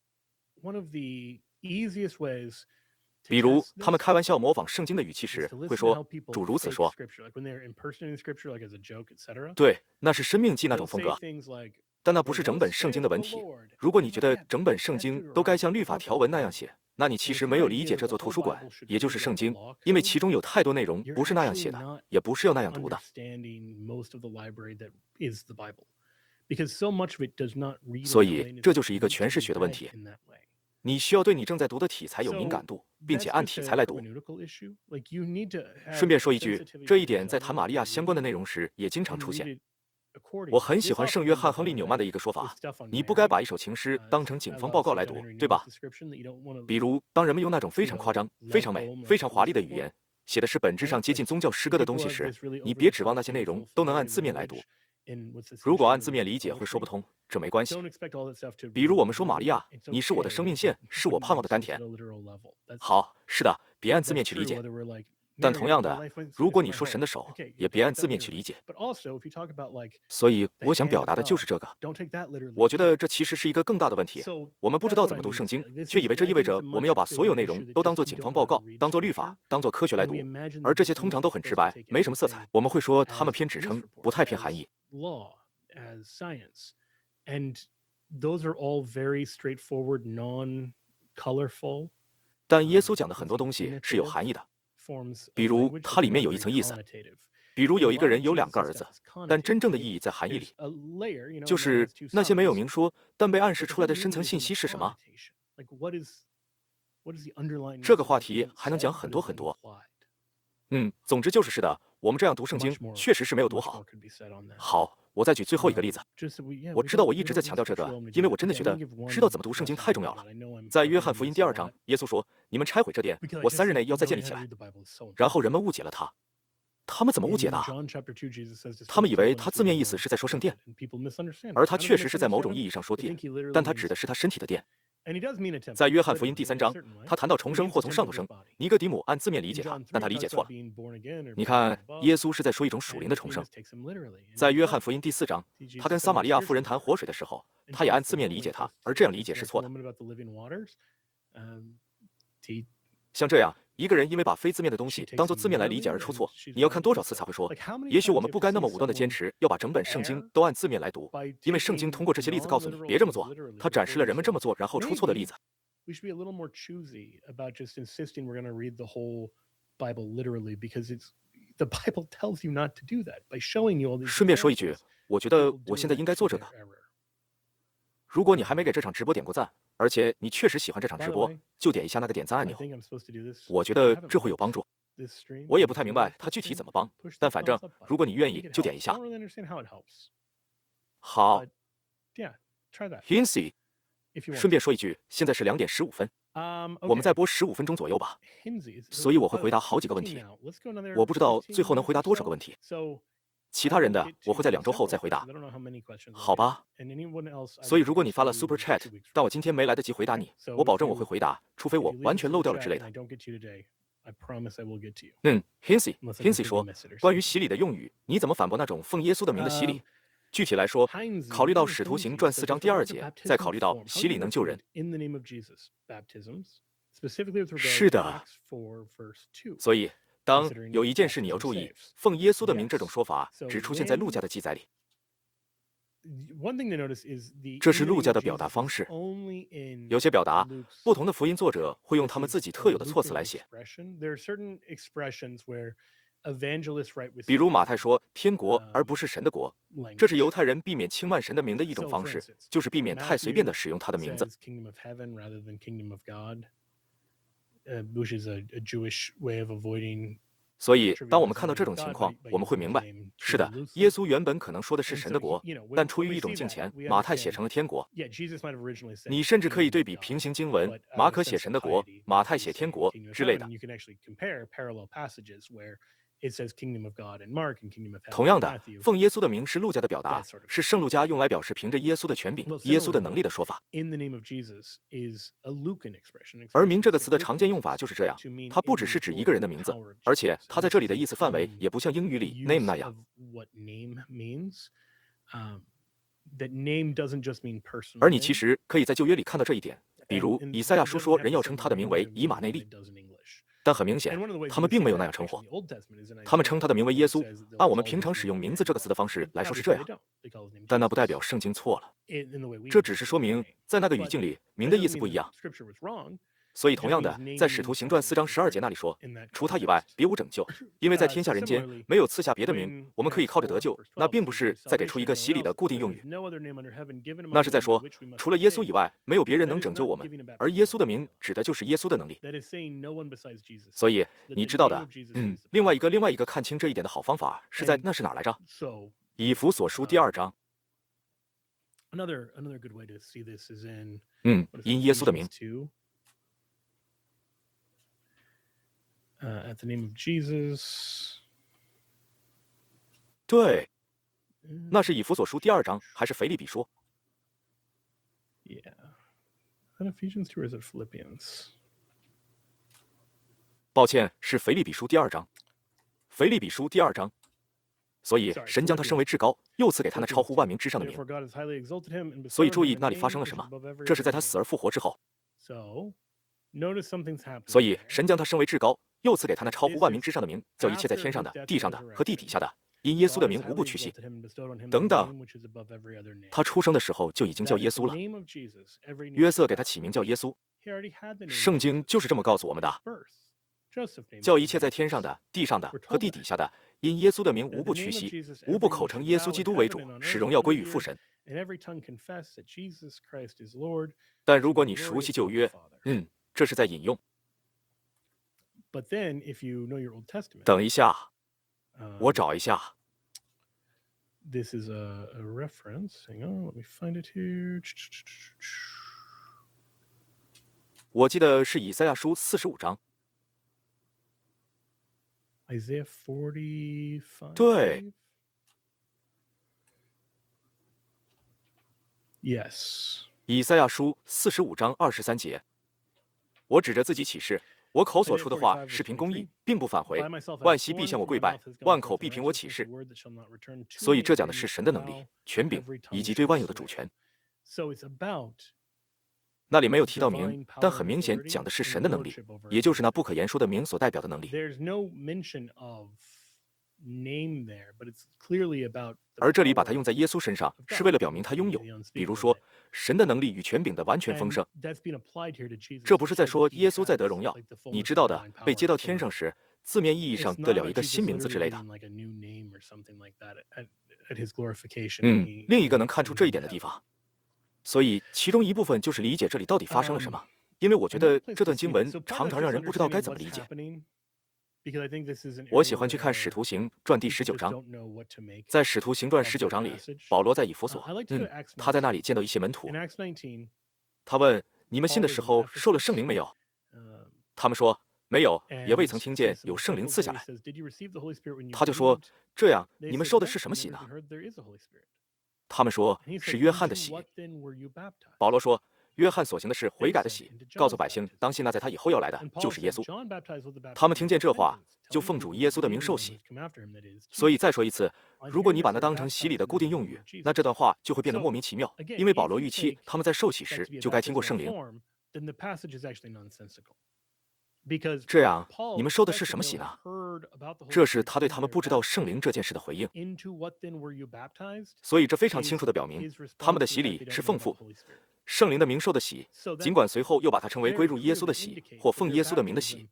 比如，他们开玩笑模仿圣经的语气时，会说：“主如此说。”对，那是生命记那种风格。但那不是整本圣经的文体。如果你觉得整本圣经都该像律法条文那样写，那你其实没有理解这座图书馆，也就是圣经，因为其中有太多内容不是那样写的，也不是要那样读的。所以，这就是一个诠释学的问题。你需要对你正在读的题材有敏感度，并且按题材来读。顺便说一句，这一点在谈玛利亚相关的内容时也经常出现。我很喜欢圣约翰·亨利·纽曼的一个说法：你不该把一首情诗当成警方报告来读，对吧？比如，当人们用那种非常夸张、非常美、非常华丽的语言写的是本质上接近宗教诗歌的东西时，你别指望那些内容都能按字面来读。如果按字面理解会说不通，这没关系。比如我们说玛利亚，你是我的生命线，是我盼望的甘甜。好，是的，别按字面去理解。但同样的，如果你说神的手，也别按字面去理解。所以我想表达的就是这个。我觉得这其实是一个更大的问题。我们不知道怎么读圣经，却以为这意味着我们要把所有内容都当作警方报告，当作律法，当作科学来读。而这些通常都很直白，没什么色彩。我们会说它们偏指称，不太偏含义。但耶稣讲的很多东西是有含义的。比如，它里面有一层意思。比如有一个人有两个儿子，但真正的意义在含义里，就是那些没有明说但被暗示出来的深层信息是什么？这个话题还能讲很多很多。嗯，总之就是是的，我们这样读圣经确实是没有读好。好，我再举最后一个例子。我知道我一直在强调这个，因为我真的觉得知道怎么读圣经太重要了。在约翰福音第二章，耶稣说：“你们拆毁这殿，我三日内要再建立起来。”然后人们误解了他。他们怎么误解的？他们以为他字面意思是在说圣殿，而他确实是在某种意义上说殿，但他指的是他身体的殿。在约翰福音第三章，他谈到重生或从上头生，尼哥底母按字面理解他，但他理解错了。你看，耶稣是在说一种属灵的重生。在约翰福音第四章，他跟撒玛利亚妇人谈活水的时候，他也按字面理解他，而这样理解是错的。像这样， 一个人因为把非字面的东西当做字面来理解而出错，你要看多少次才会说？也许我们不该那么武断的坚持要把整本圣经都按字面来读，因为圣经通过这些例子告诉你别这么做，它展示了人们这么做然后出错的例子。 We should be a little more choosy about just insisting we're going to read the whole Bible literally because it's the Bible tells you not to do that by showing you all these. 顺便说一句，我觉得我现在应该做这个。如果你还没给这场直播点过赞，而且你确实喜欢这场直播，就点一下那个点赞按钮。我觉得这会有帮助。我也不太明白它具体怎么帮，但反正如果你愿意就点一下。好 ，Hinsey。顺便说一句，现在是两点十五分，我们再播十五分钟左右吧。所以我会回答好几个问题，我不知道最后能回答多少个问题。其他人的我会在两周后再回答，好吧？所以如果你发了 Super Chat， 但我今天没来得及回答你，我保证我会回答，除非我完全漏掉了之类的。嗯 ，Hinsey Hinsey 说，关于洗礼的用语，你怎么反驳那种奉耶稣的名的洗礼？具体来说，考虑到《使徒行传》四章第二节，再考虑到洗礼能救人。是的，所以当有一件事你要注意，奉耶稣的名这种说法只出现在路加的记载里。这是路加的表达方式。有些表达，不同的福音作者会用他们自己特有的措辞来写。比如马太说天国而不是神的国，这是犹太人避免轻慢神的名的一种方式，就是避免太随便地使用他的名字。所以当我们看到这种情况，我们会明白，是的，耶稣原本可能说的是神的国，但出于一种敬虔，马太写成了天国。你甚至可以对比平行经文，马可写神的国，马太写天国之类的。同样的，奉耶稣的名是路加的表达，是圣路加用来表示凭着耶稣的权柄、耶稣的能力的说法。而名这个词的常见用法就是这样，它不只是指一个人的名字，而且它在这里的意思范围也不像英语里 name 那样。而你其实可以在旧约里看到这一点，比如以赛亚书说人要称他的名为以马内利。但很明显，他们并没有那样称呼，他们称他的名为耶稣。按我们平常使用名字这个词的方式来说是这样，但那不代表圣经错了，这只是说明在那个语境里名的意思不一样。所以同样的，在使徒行传四章十二节那里说，除他以外别无拯救，因为在天下人间没有赐下别的名，我们可以靠着得救。那并不是在给出一个洗礼的固定用语，那是在说除了耶稣以外没有别人能拯救我们，而耶稣的名指的就是耶稣的能力。所以你知道的，嗯，另外一个另外一个看清这一点的好方法是在那是哪来着？以弗所书第二章。嗯，因耶稣的名。 Uh, at the name of Jesus. 对，那是以弗所书第二章还是腓立比书？ Yeah. Is that Ephesians two or is it Philippians? 抱歉，是腓立比书第二章。腓立比书第二章。所以神将他升为至高，又赐给他那超乎万名之上的名。所以注意那里发生了什么？这是在他死而复活之后。所以神将他升为至高，又赐给他那超乎万名之上的名，叫一切在天上的、地上的和地底下的，因耶稣的名无不屈膝。等等，他出生的时候就已经叫耶稣了。约瑟给他起名叫耶稣，圣经就是这么告诉我们的，叫一切在天上的、地上的和地底下的，因耶稣的名无不屈膝，无不口称耶稣基督为主，使荣耀归于父神。但如果你熟悉旧约，嗯，这是在引用。等一下，我找一下。 This is a, a reference. Hang on, let me find it here. 我记得是以赛亚书四十五章。 Isaiah forty-five. 对。 Yes. 以赛亚书四十五章二十三节。我指着自己起誓，我口所出的话是凭公义，并不返回。万膝必向我跪拜，万口必凭我起誓。所以这讲的是神的能力、权柄以及对万有的主权。 那里没有提到名，但很明显讲的是神的能力，也就是那不可言说的名所代表的能力。而这里把它用在耶稣身上，是为了表明他拥有，比如说神的能力与权柄的完全丰盛。这不是在说耶稣在得荣耀，你知道的，被接到天上时，字面意义上得了一个新名字之类的。嗯，另一个能看出这一点的地方。所以其中一部分就是理解这里到底发生了什么，因为我觉得这段经文常常让人不知道该怎么理解。我喜欢去看《使徒行传》第十九章，在《使徒行传》十九章里，保罗在以弗所，嗯，他在那里见到一些门徒，他问：“你们信的时候受了圣灵没有？”他们说：“没有，也未曾听见有圣灵赐下来。”他就说：“这样，你们受的是什么洗呢？”他们说：“是约翰的洗。”保罗说：“约翰所行的是悔改的洗，告诉百姓当信那在他以后要来的就是耶稣。”他们听见这话，就奉主耶稣的名受洗。所以再说一次，如果你把那当成洗礼的固定用语，那这段话就会变得莫名其妙，因为保罗预期他们在受洗时就该听过圣灵。这样，你们受的是什么洗呢？这是他对他们不知道圣灵这件事的回应。所以这非常清楚地表明，他们的洗礼是奉父圣灵的名受的洗，尽管随后又把它称为归入耶稣的洗，或奉耶稣的名的洗。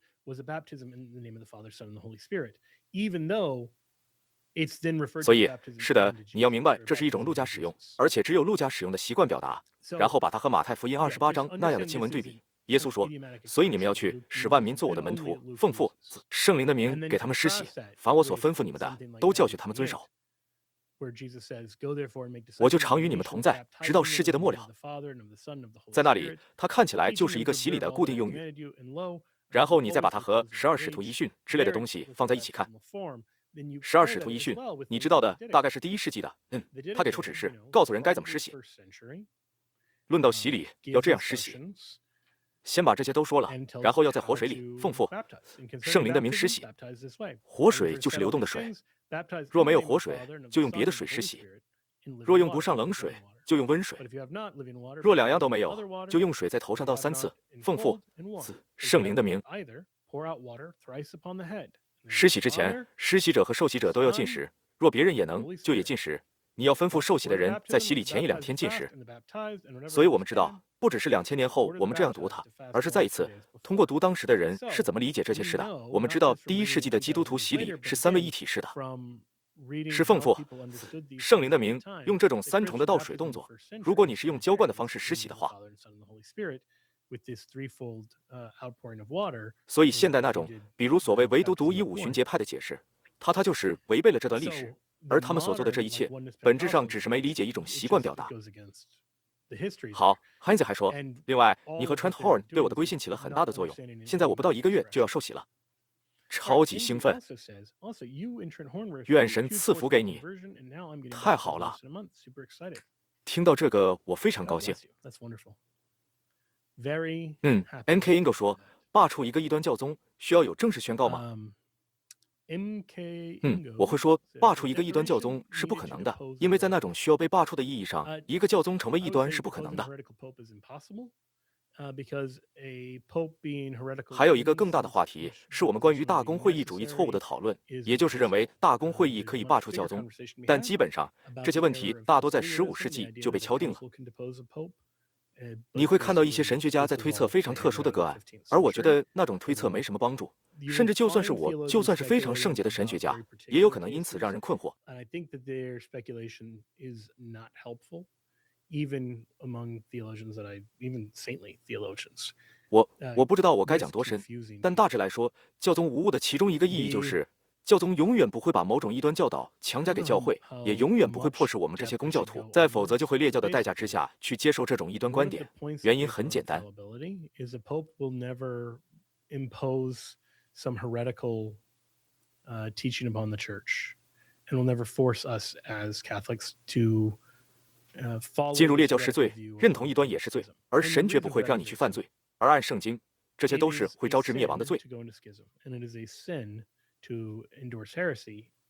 所以，是的，你要明白，这是一种路加使用，而且只有路加使用的习惯表达，然后把它和马太福音二十八章那样的经文对比。耶稣说：“所以你们要去，使万民做我的门徒，奉父、子、圣灵的名给他们施洗，凡我所吩咐你们的，都教训他们遵守。我就常与你们同在，直到世界的末了。”在那里，它看起来就是一个洗礼的固定用语。然后你再把它和十二使徒遗训之类的东西放在一起看。十二使徒遗训，你知道的，大概是第一世纪的。嗯，他给出指示，告诉人该怎么施洗。论到洗礼，要这样施洗。先把这些都说了，然后要在活水里奉父、圣灵的名施洗。活水就是流动的水，若没有活水，就用别的水施洗；若用不上冷水，就用温水；若两样都没有，就用水在头上倒三次，奉父、子、圣灵的名。施洗之前，施洗者和受洗者都要禁食，若别人也能，就也禁食。你要吩咐受洗的人在洗礼前一两天禁食。所以我们知道，不只是两千年后我们这样读它，而是再一次通过读当时的人是怎么理解这些事的。我们知道第一世纪的基督徒洗礼是三位一体式的，是奉父、圣灵的名，用这种三重的倒水动作。如果你是用浇灌的方式施洗的话，所以现代那种，比如所谓唯独独一五旬节派的解释，它它就是违背了这段历史。而他们所做的这一切，本质上只是没理解一种习惯表达。好，汉子还说，另外，你和 Trent Horn 对我的归信起了很大的作用。现在我不到一个月就要受洗了，超级兴奋。愿神赐福给你，太好了！听到这个，我非常高兴。嗯 ，N K Ingo 说，罢黜一个异端教宗需要有正式宣告吗？嗯，我会说，罢黜一个异端教宗是不可能的，因为在那种需要被罢黜的意义上，一个教宗成为异端是不可能的。还有一个更大的话题，是我们关于大公会议主义错误的讨论，也就是认为大公会议可以罢黜教宗，但基本上这些问题大多在十五世纪就被敲定了。你会看到一些神学家在推测非常特殊的个案，而我觉得那种推测没什么帮助，甚至就算是我，就算是非常圣洁的神学家，也有可能因此让人困惑。我我不知道我该讲多深，但大致来说，教宗无误的其中一个意义就是，教宗永远不会把某种异端教导强加给教会，也永远不会迫使我们这些公教徒在否则就会裂教的代价之下去接受这种异端观点。原因很简单。进入列教是罪，认同异端也是罪，而神绝不会让你去犯罪。而按圣经，这些都是会招致灭亡的罪。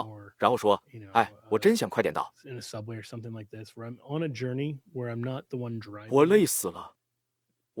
笑， or 然后说 you：“ know, 哎，我 uh, 真想快点到， in a subway or something like this, where I'm on a journey where I'm not the one 我 driving. 累死了。”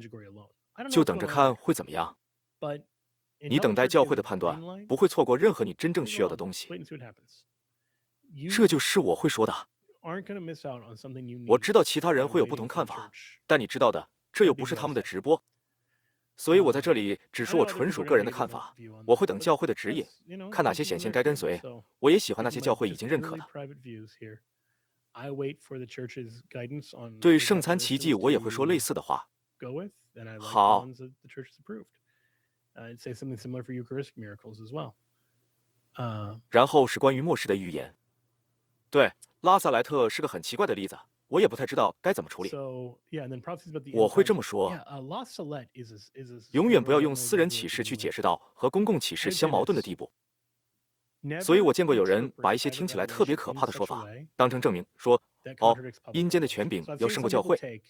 就等着看会怎么样。你等待教会的判断，不会错过任何你真正需要的东西。这就是我会说的。我知道其他人会有不同看法，但你知道的，这又不是他们的直播。所以我在这里只说我纯属个人的看法，我会等教会的指引，看哪些显现该跟随。我也喜欢那些教会已经认可的。对圣餐奇迹，我也会说类似的话。好。然后是关于末世的预言。对，拉萨莱特是个很奇怪的例子，我也不太知道该怎么处理。我会这么说：永远不要用私人启示去解释到和公共启示相矛盾的地步。所以我见过有人把一些听起来特别可怕的说法当成证明，说 that 哦， contradicts public 阴间的 knowledge. 权柄 So I've 要 seen 胜过 some 教 people 会。 take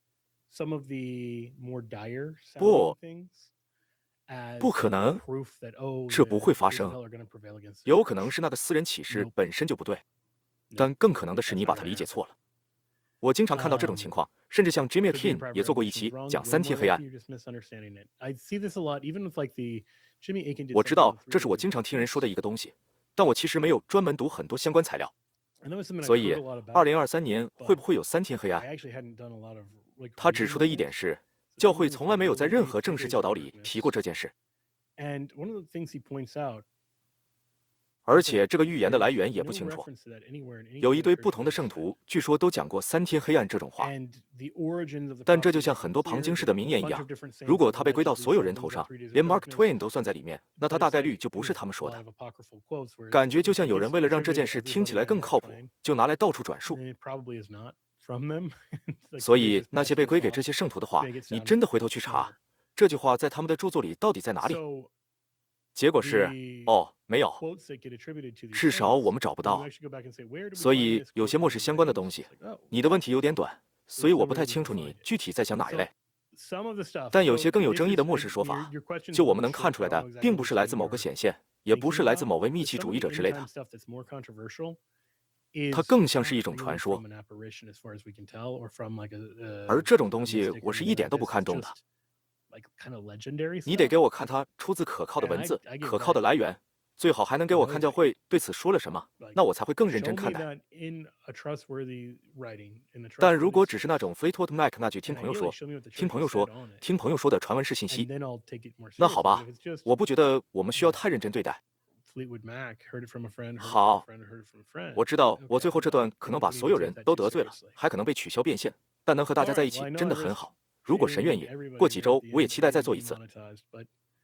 some of the more dire 不， sounding things 不 as 可能， proof that, oh, 这不会 the 发 gates of 生。 hell are going to prevail against the 有可能 church. 是那个私人启示 Nope. 本身就不对， Nope. 但更可能的是 That's 你 not 把它 gonna 理解 happen. 错了。我经常看到这种 Um, 情况，甚至像 Jimmy Could be in Akin private 也做过一 revelations 期 wrong, 讲 but 三 more 天黑暗。 likely you're just misunderstanding it. I see this a lot, even with like the Jimmy Akin did 我知 something 道 on 这是 three 我 days 经 ago. 常听人说的一个东西，但我其实没有专门读很多相关材料。 And that was something I've 所 heard 以 a lot about, 二零二三年会 but 不会有三天黑 I 暗？ actually hadn't done a lot of like 他指 reading 出的 on 一 it. 点是， So 教 something 会 that's 从来 like 没有在 Golden 任 Age, 何 three 正式 days 教 of 导里 darkness. 提过这件事， And one of the things he points out 而 is that 且这个预言的来 there's 源也 no 不清楚。 reference to that anywhere in any 有一 kind 堆 of 不 church 同的 literature. 圣徒据说都讲过三天黑暗这种话， And the origins of the 但这就 prophecy 像 is 很多 unclear. 旁经式 There's 的 a 名言一 bunch 样， of different 如 sayings 果 that 它被归到 allegedly 所有 said 人 things 头 about 上， three days of 连 Mark darkness, Twain 都算在里面，那 but 它 it's 大概 like 率就不是 oof, 他们 a 说 lot 的。 of apocryphal quotes where 感觉就 it's 像有人 it's 为了让这 attributed 件 to 事听起 everybody 来 by 更 Mark 靠谱， Twain, 就拿来到处转述。 and it probably is not from them. Like 所 three days 以 has 那 passed 些被 too 归给 far 这些圣徒的 to 话， make it 你 sound 真的回头去 smarter. 查，这句话在他们的著作里到底在哪里？ So 结果是， the 哦，没有， quotes that get attributed to these 至少我 saints, 们找不 when you 到。 actually go back and say, where do we 所 find 以 this 有 quote 些 in 末 the 世相关的 writings? 东西， It's like, oh, 你的问 yeah, 题有点短，所以 there's 我 no 不 way 太 we 清 can 楚你 find it. 具体在想哪一 So 类。 some of the stuff, 但有 so 些更有 this 争议 is 的末世 like 说 your 法， your question's 就 a 我 little 们能 trick. 看出 I 来 don't know 的， exactly 并不 which 是来 one 自某 you're 个显现，也 thinking 不是来自 about, 某位密 but 契 some 主 of 义 the 者之类 end 的。 time stuff that's more controversial 它 is 更像是 not 一种 really 传说， from an apparition as far as we can tell, or from like a, 而 a, 这种 a 东西 mystic 我 or 是 anything 一点 like 都不 this. 看 It's 重的。 just like kind of legendary 你得 stuff. 给我看它出自可靠的 And 文 I 字、 I give 可靠的 that 来源，最好还能给我看教会对此说了什么， like 那我才会更认真 show 看 me 待。 that in a trustworthy writing, in a 但如 trustworthy 果只是那 source, 种 Fleetwood Mac 那句听 and 朋友 ideally 说、 show me what the 听 church 朋 has 友 said 说、 on it, 听朋友说的传闻式信 and 息， then I'll take it more 那好 seriously. But 吧， if it's just 我不觉得我们需要太认真对待。 Fleetwood Mac, heard it from a friend, heard it from a 好， friend, heard it from a friend. 我知道 Okay, 我最后 I'm 这 not 段可 I 能 don't 把 believe 所 you 有 take 人 that 都 too 得罪了， seriously. 还可能被取消变现，但能和大家 All 在 right, 一 well, 起 I know 真 I 的很 risk 好。如果神愿 treating 意， everybody 过几 here at 周 the 我也 end 期待再 to 做 be 一次。 monetized, but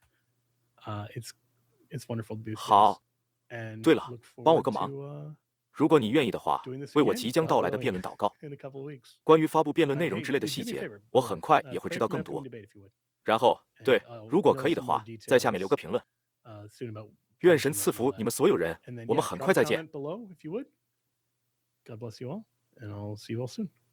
uh, it's it's wonderful to do this, 好， and 对了， look 帮我 forward 个忙， to uh, 如果你愿意的话， doing this 为我 again, 即将 God 到来的 willing, 辩论祷告。 in a couple of weeks. 关于发布辩论 Uh, 内容 hey, 之类的 do 细 me a 节， favor, 我 by the 很 way. 快 Uh, 也会 pray 知 for 道 my 更 upcoming 多。 debate if you would. 然后， And 对， I'll 如果 know 可以的 some more 话，在下面 details 留个评论。 uh, soon about 愿神 publishing 赐 that and all 福你 that. 们所有人， And then 我们 yeah, 很 drop 快 a 再见。 comment below if you would. God bless you all, and I'll see you all soon.